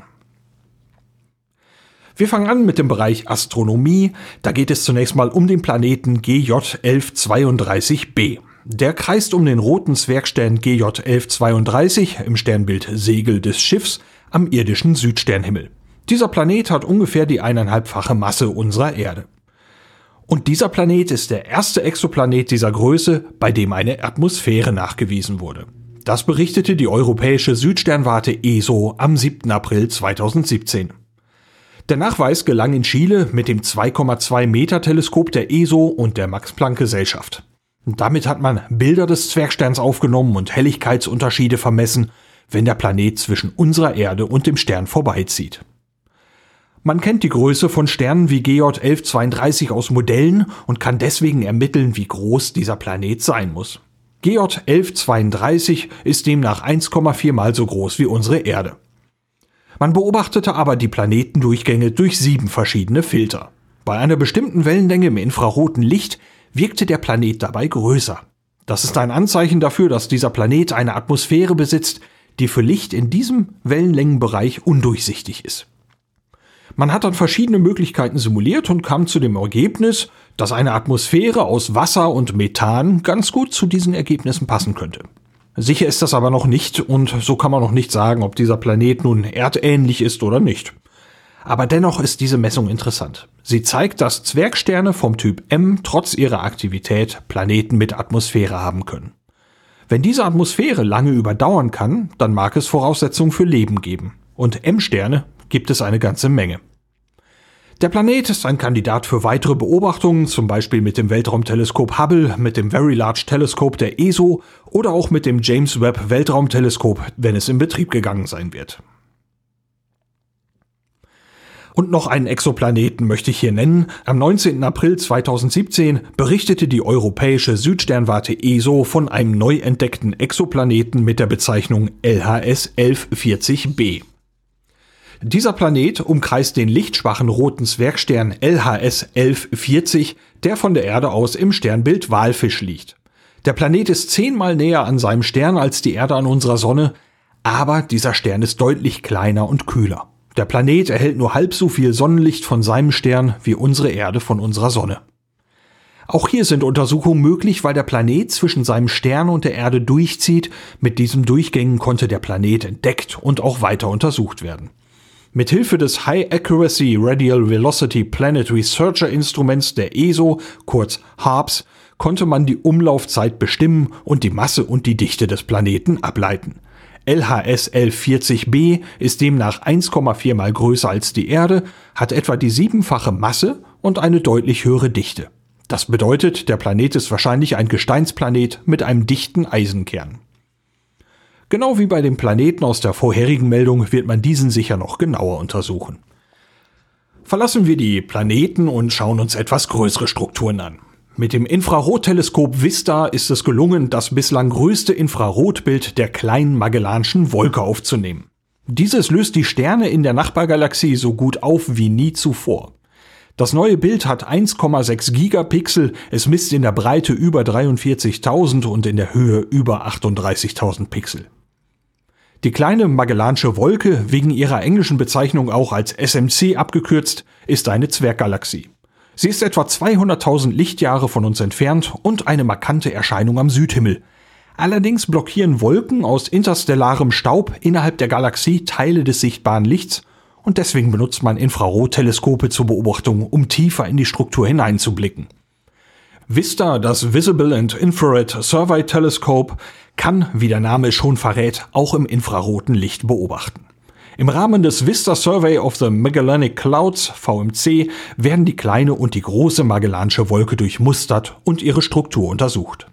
Wir fangen an mit dem Bereich Astronomie. Da geht es zunächst mal um den Planeten GJ 1132b. Der kreist um den roten Zwergstern GJ 1132 im Sternbild Segel des Schiffs am irdischen Südsternhimmel. Dieser Planet hat ungefähr die 1,5-fache Masse unserer Erde. Und dieser Planet ist der erste Exoplanet dieser Größe, bei dem eine Atmosphäre nachgewiesen wurde. Das berichtete die europäische Südsternwarte ESO am 7. April 2017. Der Nachweis gelang in Chile mit dem 2,2 Meter Teleskop der ESO und der Max-Planck-Gesellschaft. Damit hat man Bilder des Zwergsterns aufgenommen und Helligkeitsunterschiede vermessen, wenn der Planet zwischen unserer Erde und dem Stern vorbeizieht. Man kennt die Größe von Sternen wie GJ 1132 aus Modellen und kann deswegen ermitteln, wie groß dieser Planet sein muss. GJ 1132 ist demnach 1,4 Mal so groß wie unsere Erde. Man beobachtete aber die Planetendurchgänge durch 7 verschiedene Filter. Bei einer bestimmten Wellenlänge im infraroten Licht wirkte der Planet dabei größer. Das ist ein Anzeichen dafür, dass dieser Planet eine Atmosphäre besitzt, die für Licht in diesem Wellenlängenbereich undurchsichtig ist. Man hat dann verschiedene Möglichkeiten simuliert und kam zu dem Ergebnis, dass eine Atmosphäre aus Wasser und Methan ganz gut zu diesen Ergebnissen passen könnte. Sicher ist das aber noch nicht und so kann man noch nicht sagen, ob dieser Planet nun erdähnlich ist oder nicht. Aber dennoch ist diese Messung interessant. Sie zeigt, dass Zwergsterne vom Typ M trotz ihrer Aktivität Planeten mit Atmosphäre haben können. Wenn diese Atmosphäre lange überdauern kann, dann mag es Voraussetzungen für Leben geben. Und M-Sterne gibt es eine ganze Menge. Der Planet ist ein Kandidat für weitere Beobachtungen, zum Beispiel mit dem Weltraumteleskop Hubble, mit dem Very Large Telescope der ESO oder auch mit dem James Webb Weltraumteleskop, wenn es in Betrieb gegangen sein wird. Und noch einen Exoplaneten möchte ich hier nennen. Am 19. April 2017 berichtete die europäische Südsternwarte ESO von einem neu entdeckten Exoplaneten mit der Bezeichnung LHS 1140b. Dieser Planet umkreist den lichtschwachen roten Zwergstern LHS 1140, der von der Erde aus im Sternbild Walfisch liegt. Der Planet ist 10-mal näher an seinem Stern als die Erde an unserer Sonne, aber dieser Stern ist deutlich kleiner und kühler. Der Planet erhält nur halb so viel Sonnenlicht von seinem Stern wie unsere Erde von unserer Sonne. Auch hier sind Untersuchungen möglich, weil der Planet zwischen seinem Stern und der Erde durchzieht. Mit diesen Durchgängen konnte der Planet entdeckt und auch weiter untersucht werden. Mithilfe des High Accuracy Radial Velocity Planet Researcher Instruments der ESO, kurz HARPS, konnte man die Umlaufzeit bestimmen und die Masse und die Dichte des Planeten ableiten. LHS 1140b ist demnach 1,4 mal größer als die Erde, hat etwa die 7-fache Masse und eine deutlich höhere Dichte. Das bedeutet, der Planet ist wahrscheinlich ein Gesteinsplanet mit einem dichten Eisenkern. Genau wie bei dem Planeten aus der vorherigen Meldung wird man diesen sicher noch genauer untersuchen. Verlassen wir die Planeten und schauen uns etwas größere Strukturen an. Mit dem Infrarotteleskop VISTA ist es gelungen, das bislang größte Infrarotbild der kleinen Magellanschen Wolke aufzunehmen. Dieses löst die Sterne in der Nachbargalaxie so gut auf wie nie zuvor. Das neue Bild hat 1,6 Gigapixel, es misst in der Breite über 43.000 und in der Höhe über 38.000 Pixel. Die kleine Magellansche Wolke, wegen ihrer englischen Bezeichnung auch als SMC abgekürzt, ist eine Zwerggalaxie. Sie ist etwa 200.000 Lichtjahre von uns entfernt und eine markante Erscheinung am Südhimmel. Allerdings blockieren Wolken aus interstellarem Staub innerhalb der Galaxie Teile des sichtbaren Lichts und deswegen benutzt man Infrarotteleskope zur Beobachtung, um tiefer in die Struktur hineinzublicken. VISTA, das Visible and Infrared Survey Telescope, kann, wie der Name schon verrät, auch im infraroten Licht beobachten. Im Rahmen des VISTA Survey of the Magellanic Clouds, VMC, werden die kleine und die große Magellansche Wolke durchmustert und ihre Struktur untersucht.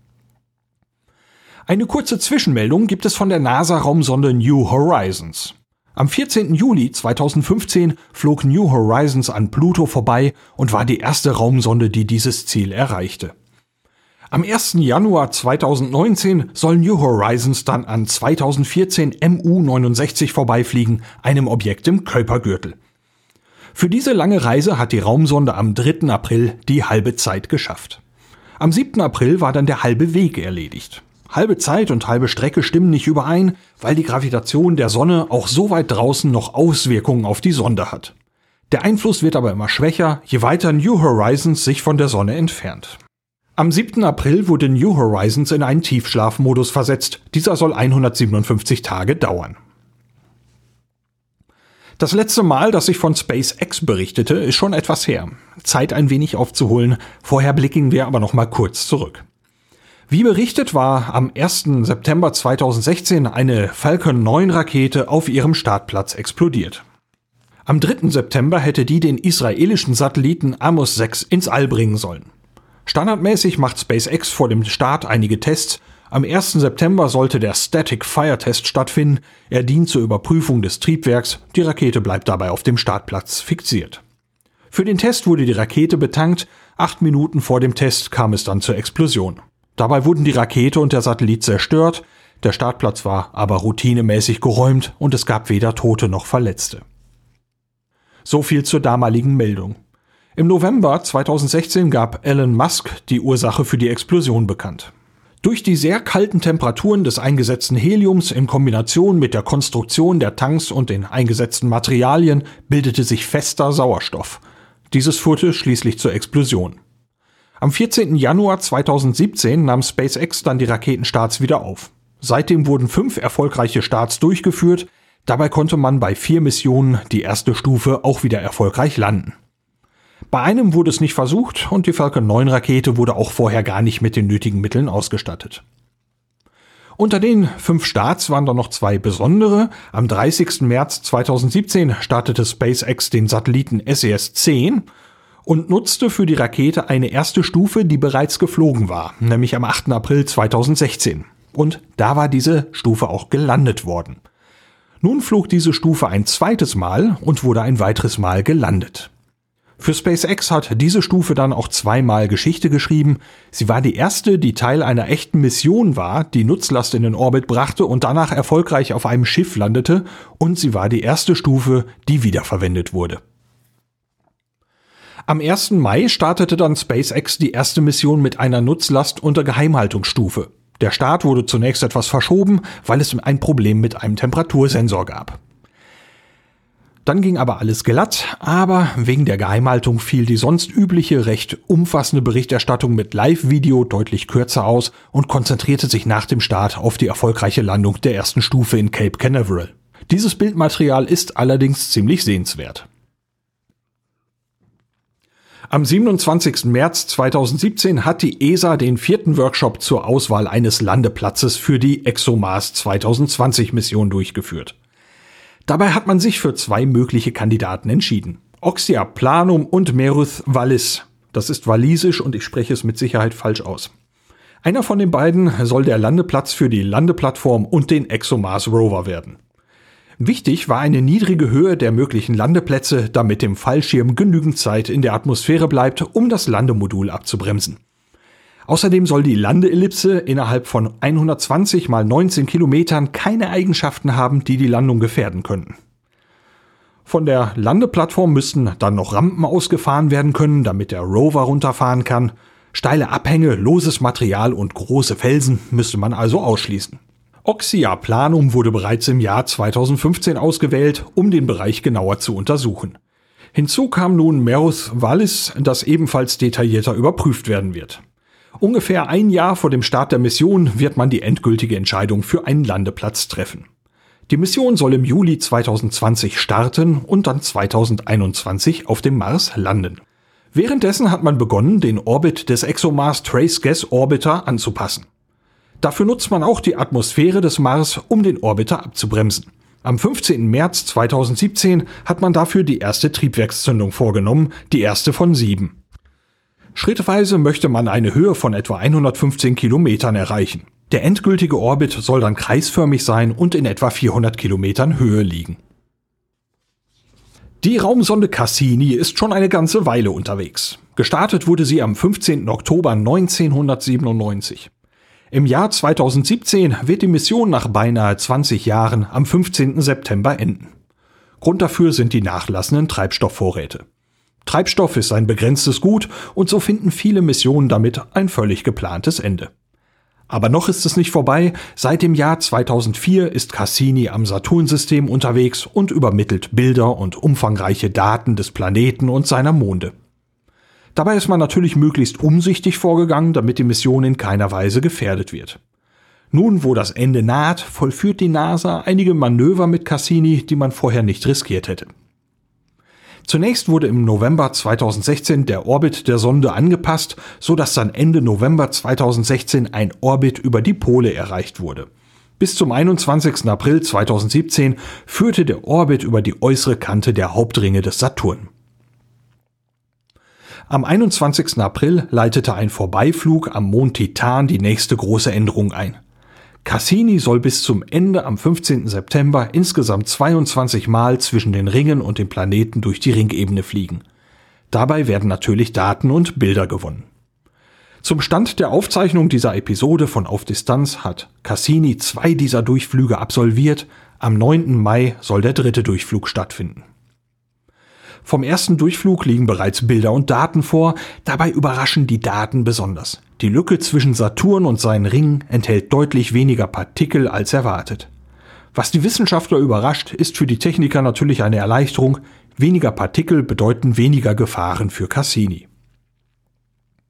Eine kurze Zwischenmeldung gibt es von der NASA-Raumsonde New Horizons. Am 14. Juli 2015 flog New Horizons an Pluto vorbei und war die erste Raumsonde, die dieses Ziel erreichte. Am 1. Januar 2019 soll New Horizons dann an 2014 MU-69 vorbeifliegen, einem Objekt im Kuipergürtel. Für diese lange Reise hat die Raumsonde am 3. April die halbe Zeit geschafft. Am 7. April war dann der halbe Weg erledigt. Halbe Zeit und halbe Strecke stimmen nicht überein, weil die Gravitation der Sonne auch so weit draußen noch Auswirkungen auf die Sonde hat. Der Einfluss wird aber immer schwächer, je weiter New Horizons sich von der Sonne entfernt. Am 7. April wurde New Horizons in einen Tiefschlafmodus versetzt. Dieser soll 157 Tage dauern. Das letzte Mal, dass ich von SpaceX berichtete, ist schon etwas her. Zeit ein wenig aufzuholen, vorher blicken wir aber noch mal kurz zurück. Wie berichtet war am 1. September 2016 eine Falcon 9 Rakete auf ihrem Startplatz explodiert. Am 3. September hätte die den israelischen Satelliten Amos 6 ins All bringen sollen. Standardmäßig macht SpaceX vor dem Start einige Tests. Am 1. September sollte der Static Fire Test stattfinden. Er dient zur Überprüfung des Triebwerks. Die Rakete bleibt dabei auf dem Startplatz fixiert. Für den Test wurde die Rakete betankt. 8 Minuten vor dem Test kam es dann zur Explosion. Dabei wurden die Rakete und der Satellit zerstört. Der Startplatz war aber routinemäßig geräumt und es gab weder Tote noch Verletzte. So viel zur damaligen Meldung. Im November 2016 gab Elon Musk die Ursache für die Explosion bekannt. Durch die sehr kalten Temperaturen des eingesetzten Heliums in Kombination mit der Konstruktion der Tanks und den eingesetzten Materialien bildete sich fester Sauerstoff. Dieses führte schließlich zur Explosion. Am 14. Januar 2017 nahm SpaceX dann die Raketenstarts wieder auf. Seitdem wurden 5 erfolgreiche Starts durchgeführt. Dabei konnte man bei 4 Missionen die erste Stufe auch wieder erfolgreich landen. Bei einem wurde es nicht versucht und die Falcon 9 Rakete wurde auch vorher gar nicht mit den nötigen Mitteln ausgestattet. Unter den 5 Starts waren dann noch 2 besondere. Am 30. März 2017 startete SpaceX den Satelliten SES-10 und nutzte für die Rakete eine erste Stufe, die bereits geflogen war, nämlich am 8. April 2016. Und da war diese Stufe auch gelandet worden. Nun flog diese Stufe ein zweites Mal und wurde ein weiteres Mal gelandet. Für SpaceX hat diese Stufe dann auch 2-mal Geschichte geschrieben. Sie war die erste, die Teil einer echten Mission war, die Nutzlast in den Orbit brachte und danach erfolgreich auf einem Schiff landete, und sie war die erste Stufe, die wiederverwendet wurde. Am 1. Mai startete dann SpaceX die erste Mission mit einer Nutzlast unter Geheimhaltungsstufe. Der Start wurde zunächst etwas verschoben, weil es ein Problem mit einem Temperatursensor gab. Dann ging aber alles glatt, aber wegen der Geheimhaltung fiel die sonst übliche, recht umfassende Berichterstattung mit Live-Video deutlich kürzer aus und konzentrierte sich nach dem Start auf die erfolgreiche Landung der ersten Stufe in Cape Canaveral. Dieses Bildmaterial ist allerdings ziemlich sehenswert. Am 27. März 2017 hat die ESA den 4. Workshop zur Auswahl eines Landeplatzes für die ExoMars 2020 Mission durchgeführt. Dabei hat man sich für 2 mögliche Kandidaten entschieden. Oxyaplanum und Meruth Wallis. Das ist walisisch und ich spreche es mit Sicherheit falsch aus. Einer von den beiden soll der Landeplatz für die Landeplattform und den ExoMars Rover werden. Wichtig war eine niedrige Höhe der möglichen Landeplätze, damit dem Fallschirm genügend Zeit in der Atmosphäre bleibt, um das Landemodul abzubremsen. Außerdem soll die Landeellipse innerhalb von 120 mal 19 Kilometern keine Eigenschaften haben, die die Landung gefährden könnten. Von der Landeplattform müssten dann noch Rampen ausgefahren werden können, damit der Rover runterfahren kann. Steile Abhänge, loses Material und große Felsen müsste man also ausschließen. Oxyaplanum wurde bereits im Jahr 2015 ausgewählt, um den Bereich genauer zu untersuchen. Hinzu kam nun Meruth Wallis, das ebenfalls detaillierter überprüft werden wird. Ungefähr ein Jahr vor dem Start der Mission wird man die endgültige Entscheidung für einen Landeplatz treffen. Die Mission soll im Juli 2020 starten und dann 2021 auf dem Mars landen. Währenddessen hat man begonnen, den Orbit des ExoMars Trace Gas Orbiter anzupassen. Dafür nutzt man auch die Atmosphäre des Mars, um den Orbiter abzubremsen. Am 15. März 2017 hat man dafür die erste Triebwerkszündung vorgenommen, die erste von 7. Schrittweise möchte man eine Höhe von etwa 115 Kilometern erreichen. Der endgültige Orbit soll dann kreisförmig sein und in etwa 400 Kilometern Höhe liegen. Die Raumsonde Cassini ist schon eine ganze Weile unterwegs. Gestartet wurde sie am 15. Oktober 1997. Im Jahr 2017 wird die Mission nach beinahe 20 Jahren am 15. September enden. Grund dafür sind die nachlassenden Treibstoffvorräte. Treibstoff ist ein begrenztes Gut und so finden viele Missionen damit ein völlig geplantes Ende. Aber noch ist es nicht vorbei. Seit dem Jahr 2004 ist Cassini am Saturnsystem unterwegs und übermittelt Bilder und umfangreiche Daten des Planeten und seiner Monde. Dabei ist man natürlich möglichst umsichtig vorgegangen, damit die Mission in keiner Weise gefährdet wird. Nun, wo das Ende naht, vollführt die NASA einige Manöver mit Cassini, die man vorher nicht riskiert hätte. Zunächst wurde im November 2016 der Orbit der Sonde angepasst, sodass dann Ende November 2016 ein Orbit über die Pole erreicht wurde. Bis zum 21. April 2017 führte der Orbit über die äußere Kante der Hauptringe des Saturn. Am 21. April leitete ein Vorbeiflug am Mond Titan die nächste große Änderung ein. Cassini soll bis zum Ende am 15. September insgesamt 22 Mal zwischen den Ringen und dem Planeten durch die Ringebene fliegen. Dabei werden natürlich Daten und Bilder gewonnen. Zum Stand der Aufzeichnung dieser Episode von Auf Distanz hat Cassini 2 dieser Durchflüge absolviert. Am 9. Mai soll der 3. Durchflug stattfinden. Vom ersten Durchflug liegen bereits Bilder und Daten vor, dabei überraschen die Daten besonders. Die Lücke zwischen Saturn und seinen Ringen enthält deutlich weniger Partikel als erwartet. Was die Wissenschaftler überrascht, ist für die Techniker natürlich eine Erleichterung. Weniger Partikel bedeuten weniger Gefahren für Cassini.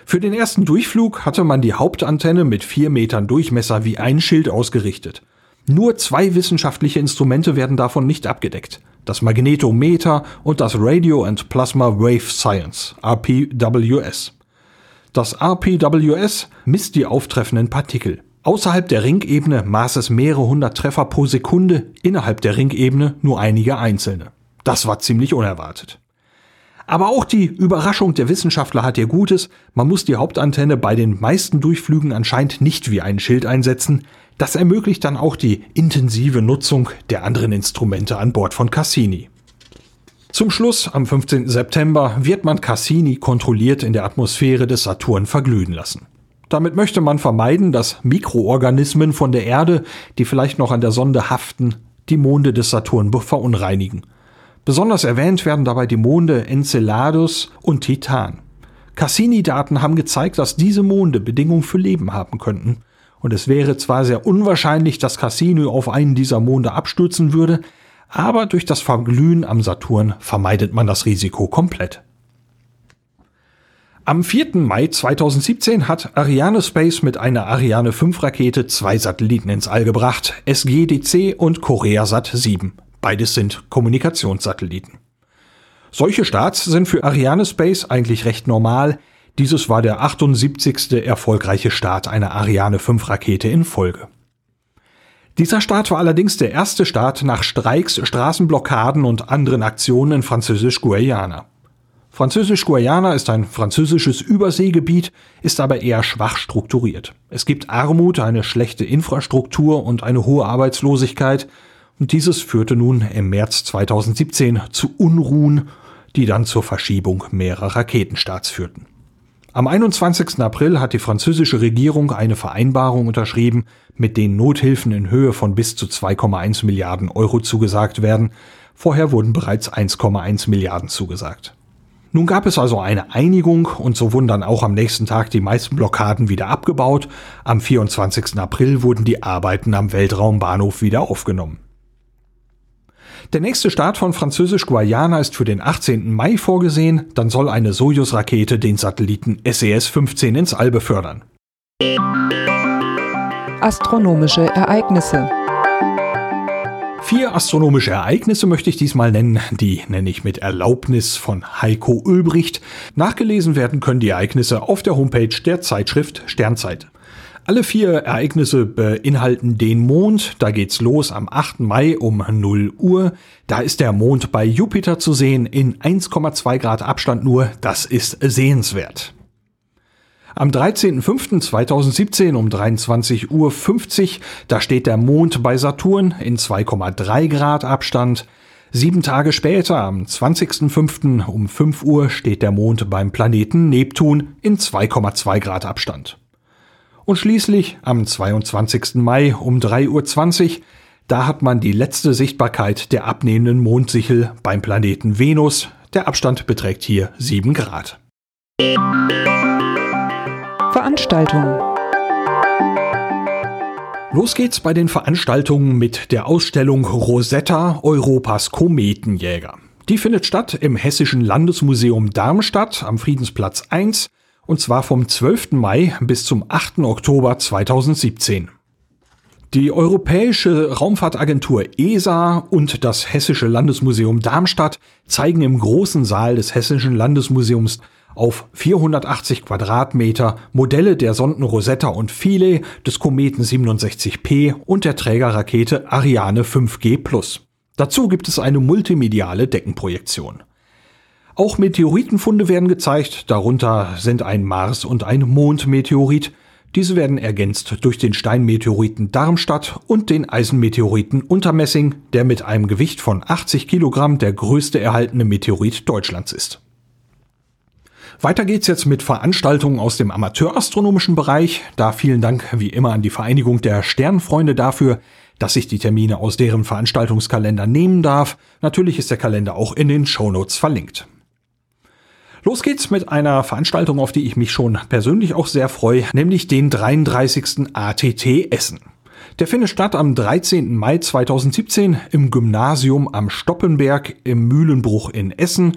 Für den ersten Durchflug hatte man die Hauptantenne mit 4 Metern Durchmesser wie ein Schild ausgerichtet. Nur 2 wissenschaftliche Instrumente werden davon nicht abgedeckt: das Magnetometer und das Radio and Plasma Wave Science, RPWS. Das RPWS misst die auftreffenden Partikel. Außerhalb der Ringebene maß es mehrere hundert Treffer pro Sekunde, innerhalb der Ringebene nur einige einzelne. Das war ziemlich unerwartet. Aber auch die Überraschung der Wissenschaftler hat ihr Gutes. Man muss die Hauptantenne bei den meisten Durchflügen anscheinend nicht wie ein Schild einsetzen. Das ermöglicht dann auch die intensive Nutzung der anderen Instrumente an Bord von Cassini. Zum Schluss, am 15. September, wird man Cassini kontrolliert in der Atmosphäre des Saturn verglühen lassen. Damit möchte man vermeiden, dass Mikroorganismen von der Erde, die vielleicht noch an der Sonde haften, die Monde des Saturn verunreinigen. Besonders erwähnt werden dabei die Monde Enceladus und Titan. Cassini-Daten haben gezeigt, dass diese Monde Bedingungen für Leben haben könnten. Und es wäre zwar sehr unwahrscheinlich, dass Cassini auf einen dieser Monde abstürzen würde, aber durch das Verglühen am Saturn vermeidet man das Risiko komplett. Am 4. Mai 2017 hat Arianespace mit einer Ariane 5 Rakete 2 Satelliten ins All gebracht, SGDC und Koreasat 7. Beides sind Kommunikationssatelliten. Solche Starts sind für Arianespace eigentlich recht normal. Dieses war der 78. erfolgreiche Start einer Ariane 5 Rakete in Folge. Dieser Start war allerdings der erste Start nach Streiks, Straßenblockaden und anderen Aktionen in Französisch-Guayana. Französisch-Guayana ist ein französisches Überseegebiet, ist aber eher schwach strukturiert. Es gibt Armut, eine schlechte Infrastruktur und eine hohe Arbeitslosigkeit. Und dieses führte nun im März 2017 zu Unruhen, die dann zur Verschiebung mehrerer Raketenstarts führten. Am 21. April hat die französische Regierung eine Vereinbarung unterschrieben, mit denen Nothilfen in Höhe von bis zu 2,1 Milliarden Euro zugesagt werden. Vorher wurden bereits 1,1 Milliarden zugesagt. Nun gab es also eine Einigung und so wurden dann auch am nächsten Tag die meisten Blockaden wieder abgebaut. Am 24. April wurden die Arbeiten am Weltraumbahnhof wieder aufgenommen. Der nächste Start von Französisch-Guayana ist für den 18. Mai vorgesehen, dann soll eine Sojus-Rakete den Satelliten SES-15 ins All befördern. Astronomische Ereignisse. 4 astronomische Ereignisse möchte ich diesmal nennen, die nenne ich mit Erlaubnis von Heiko Ulbricht. Nachgelesen werden können die Ereignisse auf der Homepage der Zeitschrift Sternzeit. Alle 4 Ereignisse beinhalten den Mond. Da geht's los am 8. Mai um 0 Uhr. Da ist der Mond bei Jupiter zu sehen, in 1,2 Grad Abstand nur. Das ist sehenswert. Am 13.05.2017 um 23:50 Uhr, da steht der Mond bei Saturn in 2,3 Grad Abstand. 7 Tage später, am 20.05. um 5 Uhr, steht der Mond beim Planeten Neptun in 2,2 Grad Abstand. Und schließlich am 22. Mai um 3:20 Uhr, da hat man die letzte Sichtbarkeit der abnehmenden Mondsichel beim Planeten Venus. Der Abstand beträgt hier 7 Grad. Veranstaltungen. Los geht's bei den Veranstaltungen mit der Ausstellung Rosetta, Europas Kometenjäger. Die findet statt im Hessischen Landesmuseum Darmstadt am Friedensplatz 1 und zwar vom 12. Mai bis zum 8. Oktober 2017. Die Europäische Raumfahrtagentur ESA und das Hessische Landesmuseum Darmstadt zeigen im großen Saal des Hessischen Landesmuseums auf 480 Quadratmeter Modelle der Sonden Rosetta und Philae, des Kometen 67P und der Trägerrakete Ariane 5G+. Dazu gibt es eine multimediale Deckenprojektion. Auch Meteoritenfunde werden gezeigt, darunter sind ein Mars- und ein Mondmeteorit. Diese werden ergänzt durch den Steinmeteoriten Darmstadt und den Eisenmeteoriten Untermessing, der mit einem Gewicht von 80 Kilogramm der größte erhaltene Meteorit Deutschlands ist. Weiter geht's jetzt mit Veranstaltungen aus dem amateurastronomischen Bereich. Da vielen Dank wie immer an die Vereinigung der Sternfreunde dafür, dass ich die Termine aus deren Veranstaltungskalender nehmen darf. Natürlich ist der Kalender auch in den Shownotes verlinkt. Los geht's mit einer Veranstaltung, auf die ich mich schon persönlich auch sehr freue, nämlich den 33. ATT Essen. Der findet statt am 13. Mai 2017 im Gymnasium am Stoppenberg im Mühlenbruch in Essen.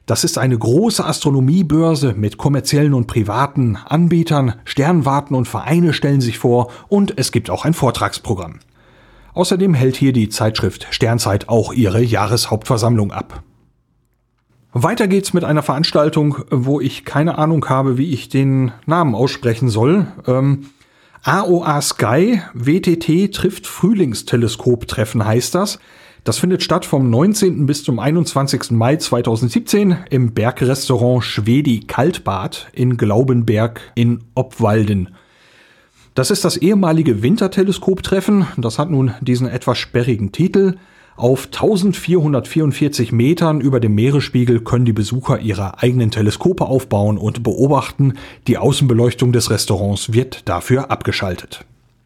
Das ist eine große Astronomiebörse mit kommerziellen und privaten Anbietern, Sternwarten und Vereine stellen sich vor und es gibt auch ein Vortragsprogramm. Außerdem hält hier die Zeitschrift Sternzeit auch ihre Jahreshauptversammlung ab. Weiter geht's mit einer Veranstaltung, wo ich keine Ahnung habe, wie ich den Namen aussprechen soll. AOA Sky WTT trifft Frühlingsteleskop-Treffen heißt das. Das findet statt vom 19. bis zum 21. Mai 2017 im Bergrestaurant Schwedi Kaltbad in Glaubenberg in Obwalden. Das ist das ehemalige Winterteleskoptreffen. Das hat nun diesen etwas sperrigen Titel. Auf 1444 Metern über dem Meeresspiegel können die Besucher ihre eigenen Teleskope aufbauen und beobachten. Die Außenbeleuchtung des Restaurants wird dafür abgeschaltet.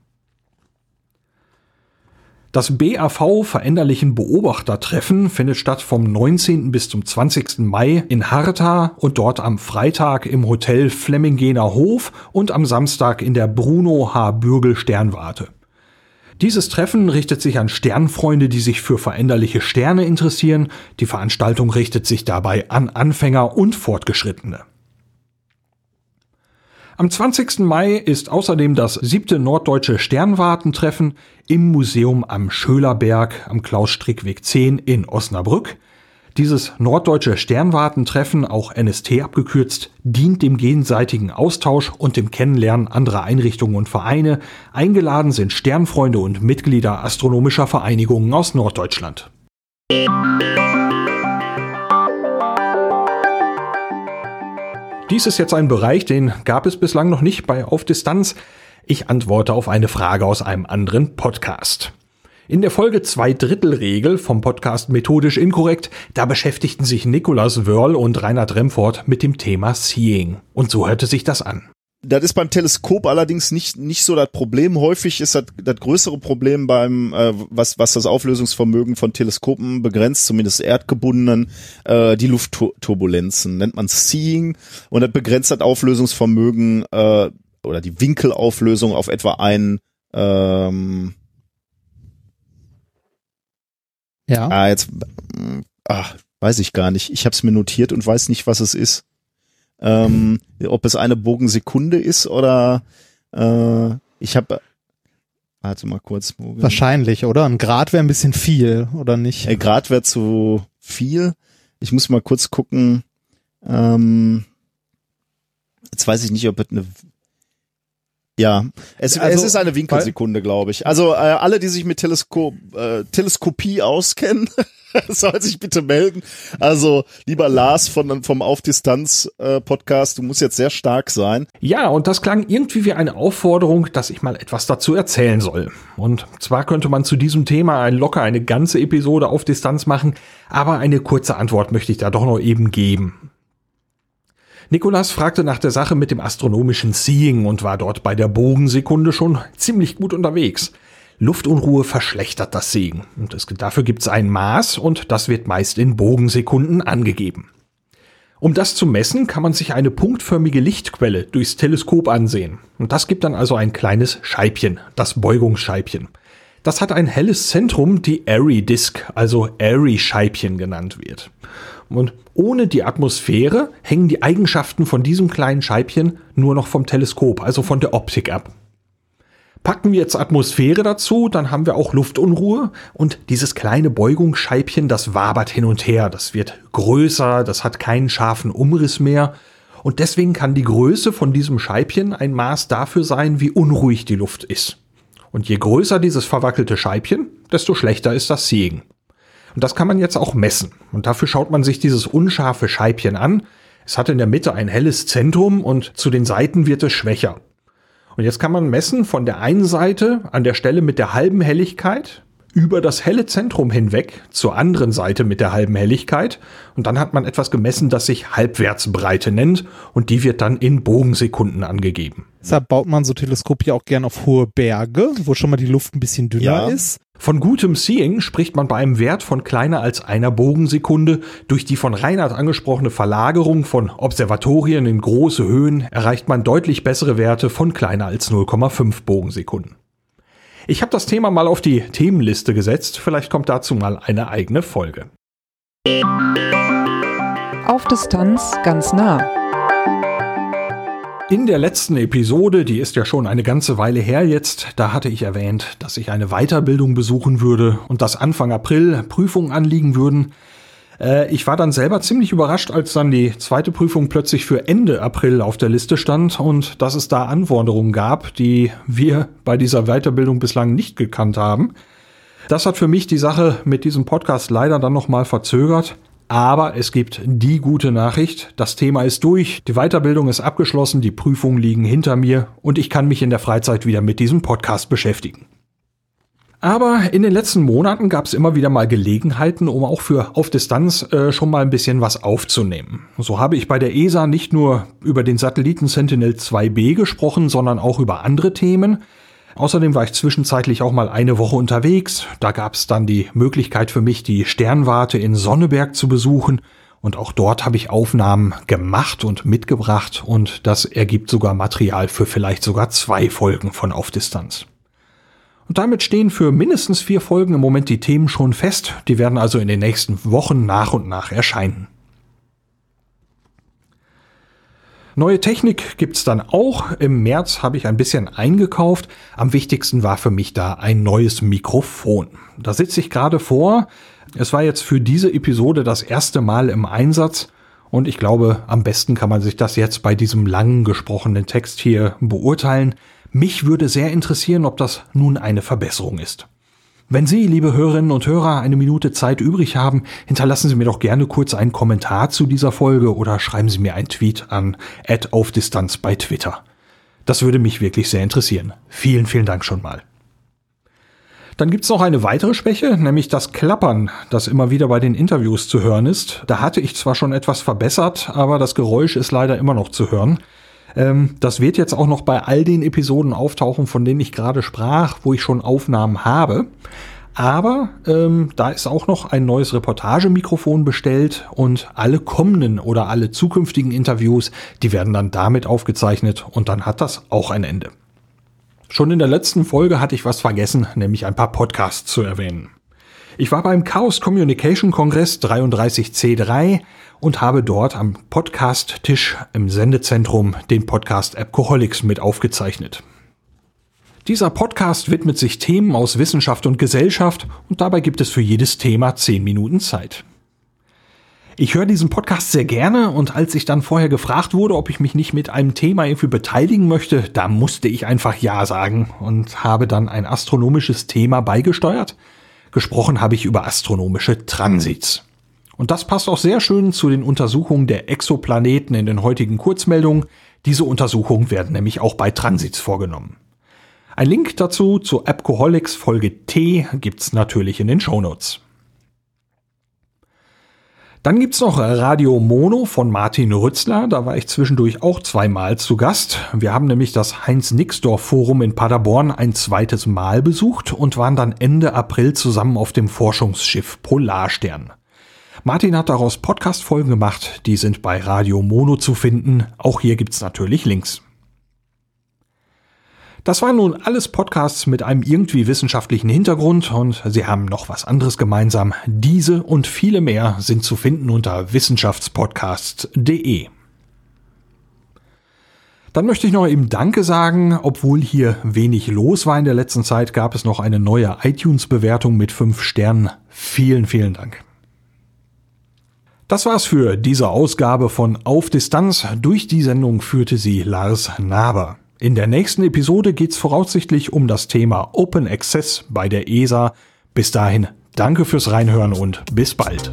Das BAV Veränderlichen Beobachtertreffen findet statt vom 19. bis zum 20. Mai in Harta und dort am Freitag im Hotel Flemmingener Hof und am Samstag in der Bruno H. Bürgel Sternwarte. Dieses Treffen richtet sich an Sternfreunde, die sich für veränderliche Sterne interessieren. Die Veranstaltung richtet sich dabei an Anfänger und Fortgeschrittene. Am 20. Mai ist außerdem das 7. Norddeutsche Sternwartentreffen im Museum am Schölerberg am Klaus-Strick-Weg 10 in Osnabrück. Dieses Norddeutsche Sternwartentreffen, auch NST abgekürzt, dient dem gegenseitigen Austausch und dem Kennenlernen anderer Einrichtungen und Vereine. Eingeladen sind Sternfreunde und Mitglieder astronomischer Vereinigungen aus Norddeutschland. Dies ist jetzt ein Bereich, den gab es bislang noch nicht bei Auf Distanz. Ich antworte auf eine Frage aus einem anderen Podcast. In der Folge 2/3-Regel vom Podcast Methodisch Inkorrekt, da beschäftigten sich Nikolaus Wörl und Reinhard Remford mit dem Thema Seeing. Und so hörte sich das an. Das ist beim Teleskop allerdings nicht so das Problem. Häufig ist das größere Problem beim, was das Auflösungsvermögen von Teleskopen begrenzt, zumindest erdgebundenen, die Luftturbulenzen, nennt man Seeing. Und das begrenzt das Auflösungsvermögen oder die Winkelauflösung auf etwa einen weiß ich gar nicht. Ich habe es mir notiert und weiß nicht, was es ist. Ob es eine Bogensekunde ist oder ich habe warte mal kurz. Wahrscheinlich, oder? Ein Grad wäre ein bisschen viel, oder nicht? Grad wäre zu viel. Ich muss mal kurz gucken. Jetzt weiß ich nicht, ob es eine es ist eine Winkelsekunde, glaube ich. Also alle, die sich mit Teleskopie auskennen, sollen sich bitte melden. Also lieber Lars vom Auf Distanz Podcast, du musst jetzt sehr stark sein. Ja, und das klang irgendwie wie eine Aufforderung, dass ich mal etwas dazu erzählen soll. Und zwar könnte man zu diesem Thema locker eine ganze Episode Auf Distanz machen, aber eine kurze Antwort möchte ich da doch noch eben geben. Nikolaus fragte nach der Sache mit dem astronomischen Seeing und war dort bei der Bogensekunde schon ziemlich gut unterwegs. Luftunruhe verschlechtert das Seeing. Und dafür gibt es ein Maß und das wird meist in Bogensekunden angegeben. Um das zu messen, kann man sich eine punktförmige Lichtquelle durchs Teleskop ansehen. Und das gibt dann also ein kleines Scheibchen, das Beugungsscheibchen. Das hat ein helles Zentrum, die Airy Disk, also Airy-Scheibchen genannt wird. Und ohne die Atmosphäre hängen die Eigenschaften von diesem kleinen Scheibchen nur noch vom Teleskop, also von der Optik ab. Packen wir jetzt Atmosphäre dazu, dann haben wir auch Luftunruhe und dieses kleine Beugungsscheibchen, das wabert hin und her, das wird größer, das hat keinen scharfen Umriss mehr und deswegen kann die Größe von diesem Scheibchen ein Maß dafür sein, wie unruhig die Luft ist. Und je größer dieses verwackelte Scheibchen, desto schlechter ist das Seeing. Und das kann man jetzt auch messen. Und dafür schaut man sich dieses unscharfe Scheibchen an. Es hat in der Mitte ein helles Zentrum und zu den Seiten wird es schwächer. Und jetzt kann man messen von der einen Seite an der Stelle mit der halben Helligkeit über das helle Zentrum hinweg zur anderen Seite mit der halben Helligkeit. Und dann hat man etwas gemessen, das sich Halbwertsbreite nennt. Und die wird dann in Bogensekunden angegeben. Deshalb baut man so Teleskope ja auch gern auf hohe Berge, wo schon mal die Luft ein bisschen dünner ist. Von gutem Seeing spricht man bei einem Wert von kleiner als einer Bogensekunde. Durch die von Reinhard angesprochene Verlagerung von Observatorien in große Höhen erreicht man deutlich bessere Werte von kleiner als 0,5 Bogensekunden. Ich habe das Thema mal auf die Themenliste gesetzt. Vielleicht kommt dazu mal eine eigene Folge. Auf Distanz ganz nah. In der letzten Episode, die ist ja schon eine ganze Weile her jetzt, da hatte ich erwähnt, dass ich eine Weiterbildung besuchen würde und dass Anfang April Prüfungen anliegen würden. Ich war dann selber ziemlich überrascht, als dann die zweite Prüfung plötzlich für Ende April auf der Liste stand und dass es da Anforderungen gab, die wir bei dieser Weiterbildung bislang nicht gekannt haben. Das hat für mich die Sache mit diesem Podcast leider dann nochmal verzögert. Aber es gibt die gute Nachricht, das Thema ist durch, die Weiterbildung ist abgeschlossen, die Prüfungen liegen hinter mir und ich kann mich in der Freizeit wieder mit diesem Podcast beschäftigen. Aber in den letzten Monaten gab es immer wieder mal Gelegenheiten, um auch für Auf Distanz schon mal ein bisschen was aufzunehmen. So habe ich bei der ESA nicht nur über den Satelliten Sentinel-2B gesprochen, sondern auch über andere Themen. Außerdem war ich zwischenzeitlich auch mal eine Woche unterwegs. Da gab es dann die Möglichkeit für mich, die Sternwarte in Sonneberg zu besuchen. Und auch dort habe ich Aufnahmen gemacht und mitgebracht. Und das ergibt sogar Material für vielleicht sogar 2 Folgen von Auf Distanz. Und damit stehen für mindestens 4 Folgen im Moment die Themen schon fest. Die werden also in den nächsten Wochen nach und nach erscheinen. Neue Technik gibt's dann auch. Im März habe ich ein bisschen eingekauft. Am wichtigsten war für mich da ein neues Mikrofon. Da sitze ich gerade vor. Es war jetzt für diese Episode das erste Mal im Einsatz. Und ich glaube, am besten kann man sich das jetzt bei diesem langen gesprochenen Text hier beurteilen. Mich würde sehr interessieren, ob das nun eine Verbesserung ist. Wenn Sie, liebe Hörerinnen und Hörer, eine Minute Zeit übrig haben, hinterlassen Sie mir doch gerne kurz einen Kommentar zu dieser Folge oder schreiben Sie mir einen Tweet an @aufdistanz bei Twitter. Das würde mich wirklich sehr interessieren. Vielen, vielen Dank schon mal. Dann gibt's noch eine weitere Schwäche, nämlich das Klappern, das immer wieder bei den Interviews zu hören ist. Da hatte ich zwar schon etwas verbessert, aber das Geräusch ist leider immer noch zu hören. Das wird jetzt auch noch bei all den Episoden auftauchen, von denen ich gerade sprach, wo ich schon Aufnahmen habe. Aber da ist auch noch ein neues Reportagemikrofon bestellt und alle kommenden oder alle zukünftigen Interviews, die werden dann damit aufgezeichnet und dann hat das auch ein Ende. Schon in der letzten Folge hatte ich was vergessen, nämlich ein paar Podcasts zu erwähnen. Ich war beim Chaos Communication Kongress 33C3 und habe dort am Podcast-Tisch im Sendezentrum den Podcast Appcoholics mit aufgezeichnet. Dieser Podcast widmet sich Themen aus Wissenschaft und Gesellschaft und dabei gibt es für jedes Thema 10 Minuten Zeit. Ich höre diesen Podcast sehr gerne und als ich dann vorher gefragt wurde, ob ich mich nicht mit einem Thema irgendwie beteiligen möchte, da musste ich einfach Ja sagen und habe dann ein astronomisches Thema beigesteuert. Gesprochen habe ich über astronomische Transits. Und das passt auch sehr schön zu den Untersuchungen der Exoplaneten in den heutigen Kurzmeldungen. Diese Untersuchungen werden nämlich auch bei Transits vorgenommen. Ein Link dazu zu Appcoholics Folge T gibt's natürlich in den Shownotes. Dann gibt's noch Radio Mono von Martin Rützler. Da war ich zwischendurch auch 2-mal zu Gast. Wir haben nämlich das Heinz-Nixdorf-Forum in Paderborn ein 2. Mal besucht und waren dann Ende April zusammen auf dem Forschungsschiff Polarstern. Martin hat daraus Podcast-Folgen gemacht. Die sind bei Radio Mono zu finden. Auch hier gibt's natürlich Links. Das waren nun alles Podcasts mit einem irgendwie wissenschaftlichen Hintergrund und sie haben noch was anderes gemeinsam. Diese und viele mehr sind zu finden unter wissenschaftspodcasts.de. Dann möchte ich noch eben Danke sagen. Obwohl hier wenig los war in der letzten Zeit, gab es noch eine neue iTunes-Bewertung mit 5 Sternen. Vielen, vielen Dank. Das war's für diese Ausgabe von Auf Distanz. Durch die Sendung führte sie Lars Naber. In der nächsten Episode geht's voraussichtlich um das Thema Open Access bei der ESA. Bis dahin, danke fürs Reinhören und bis bald.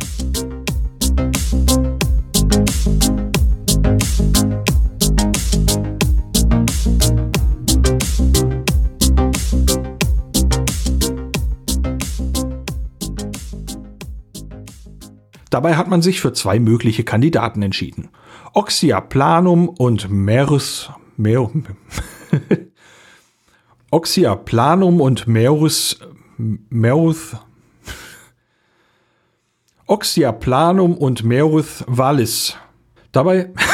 Dabei hat man sich für 2 mögliche Kandidaten entschieden. Oxyaplanum und Oxyaplanum und Meurith vallis. Dabei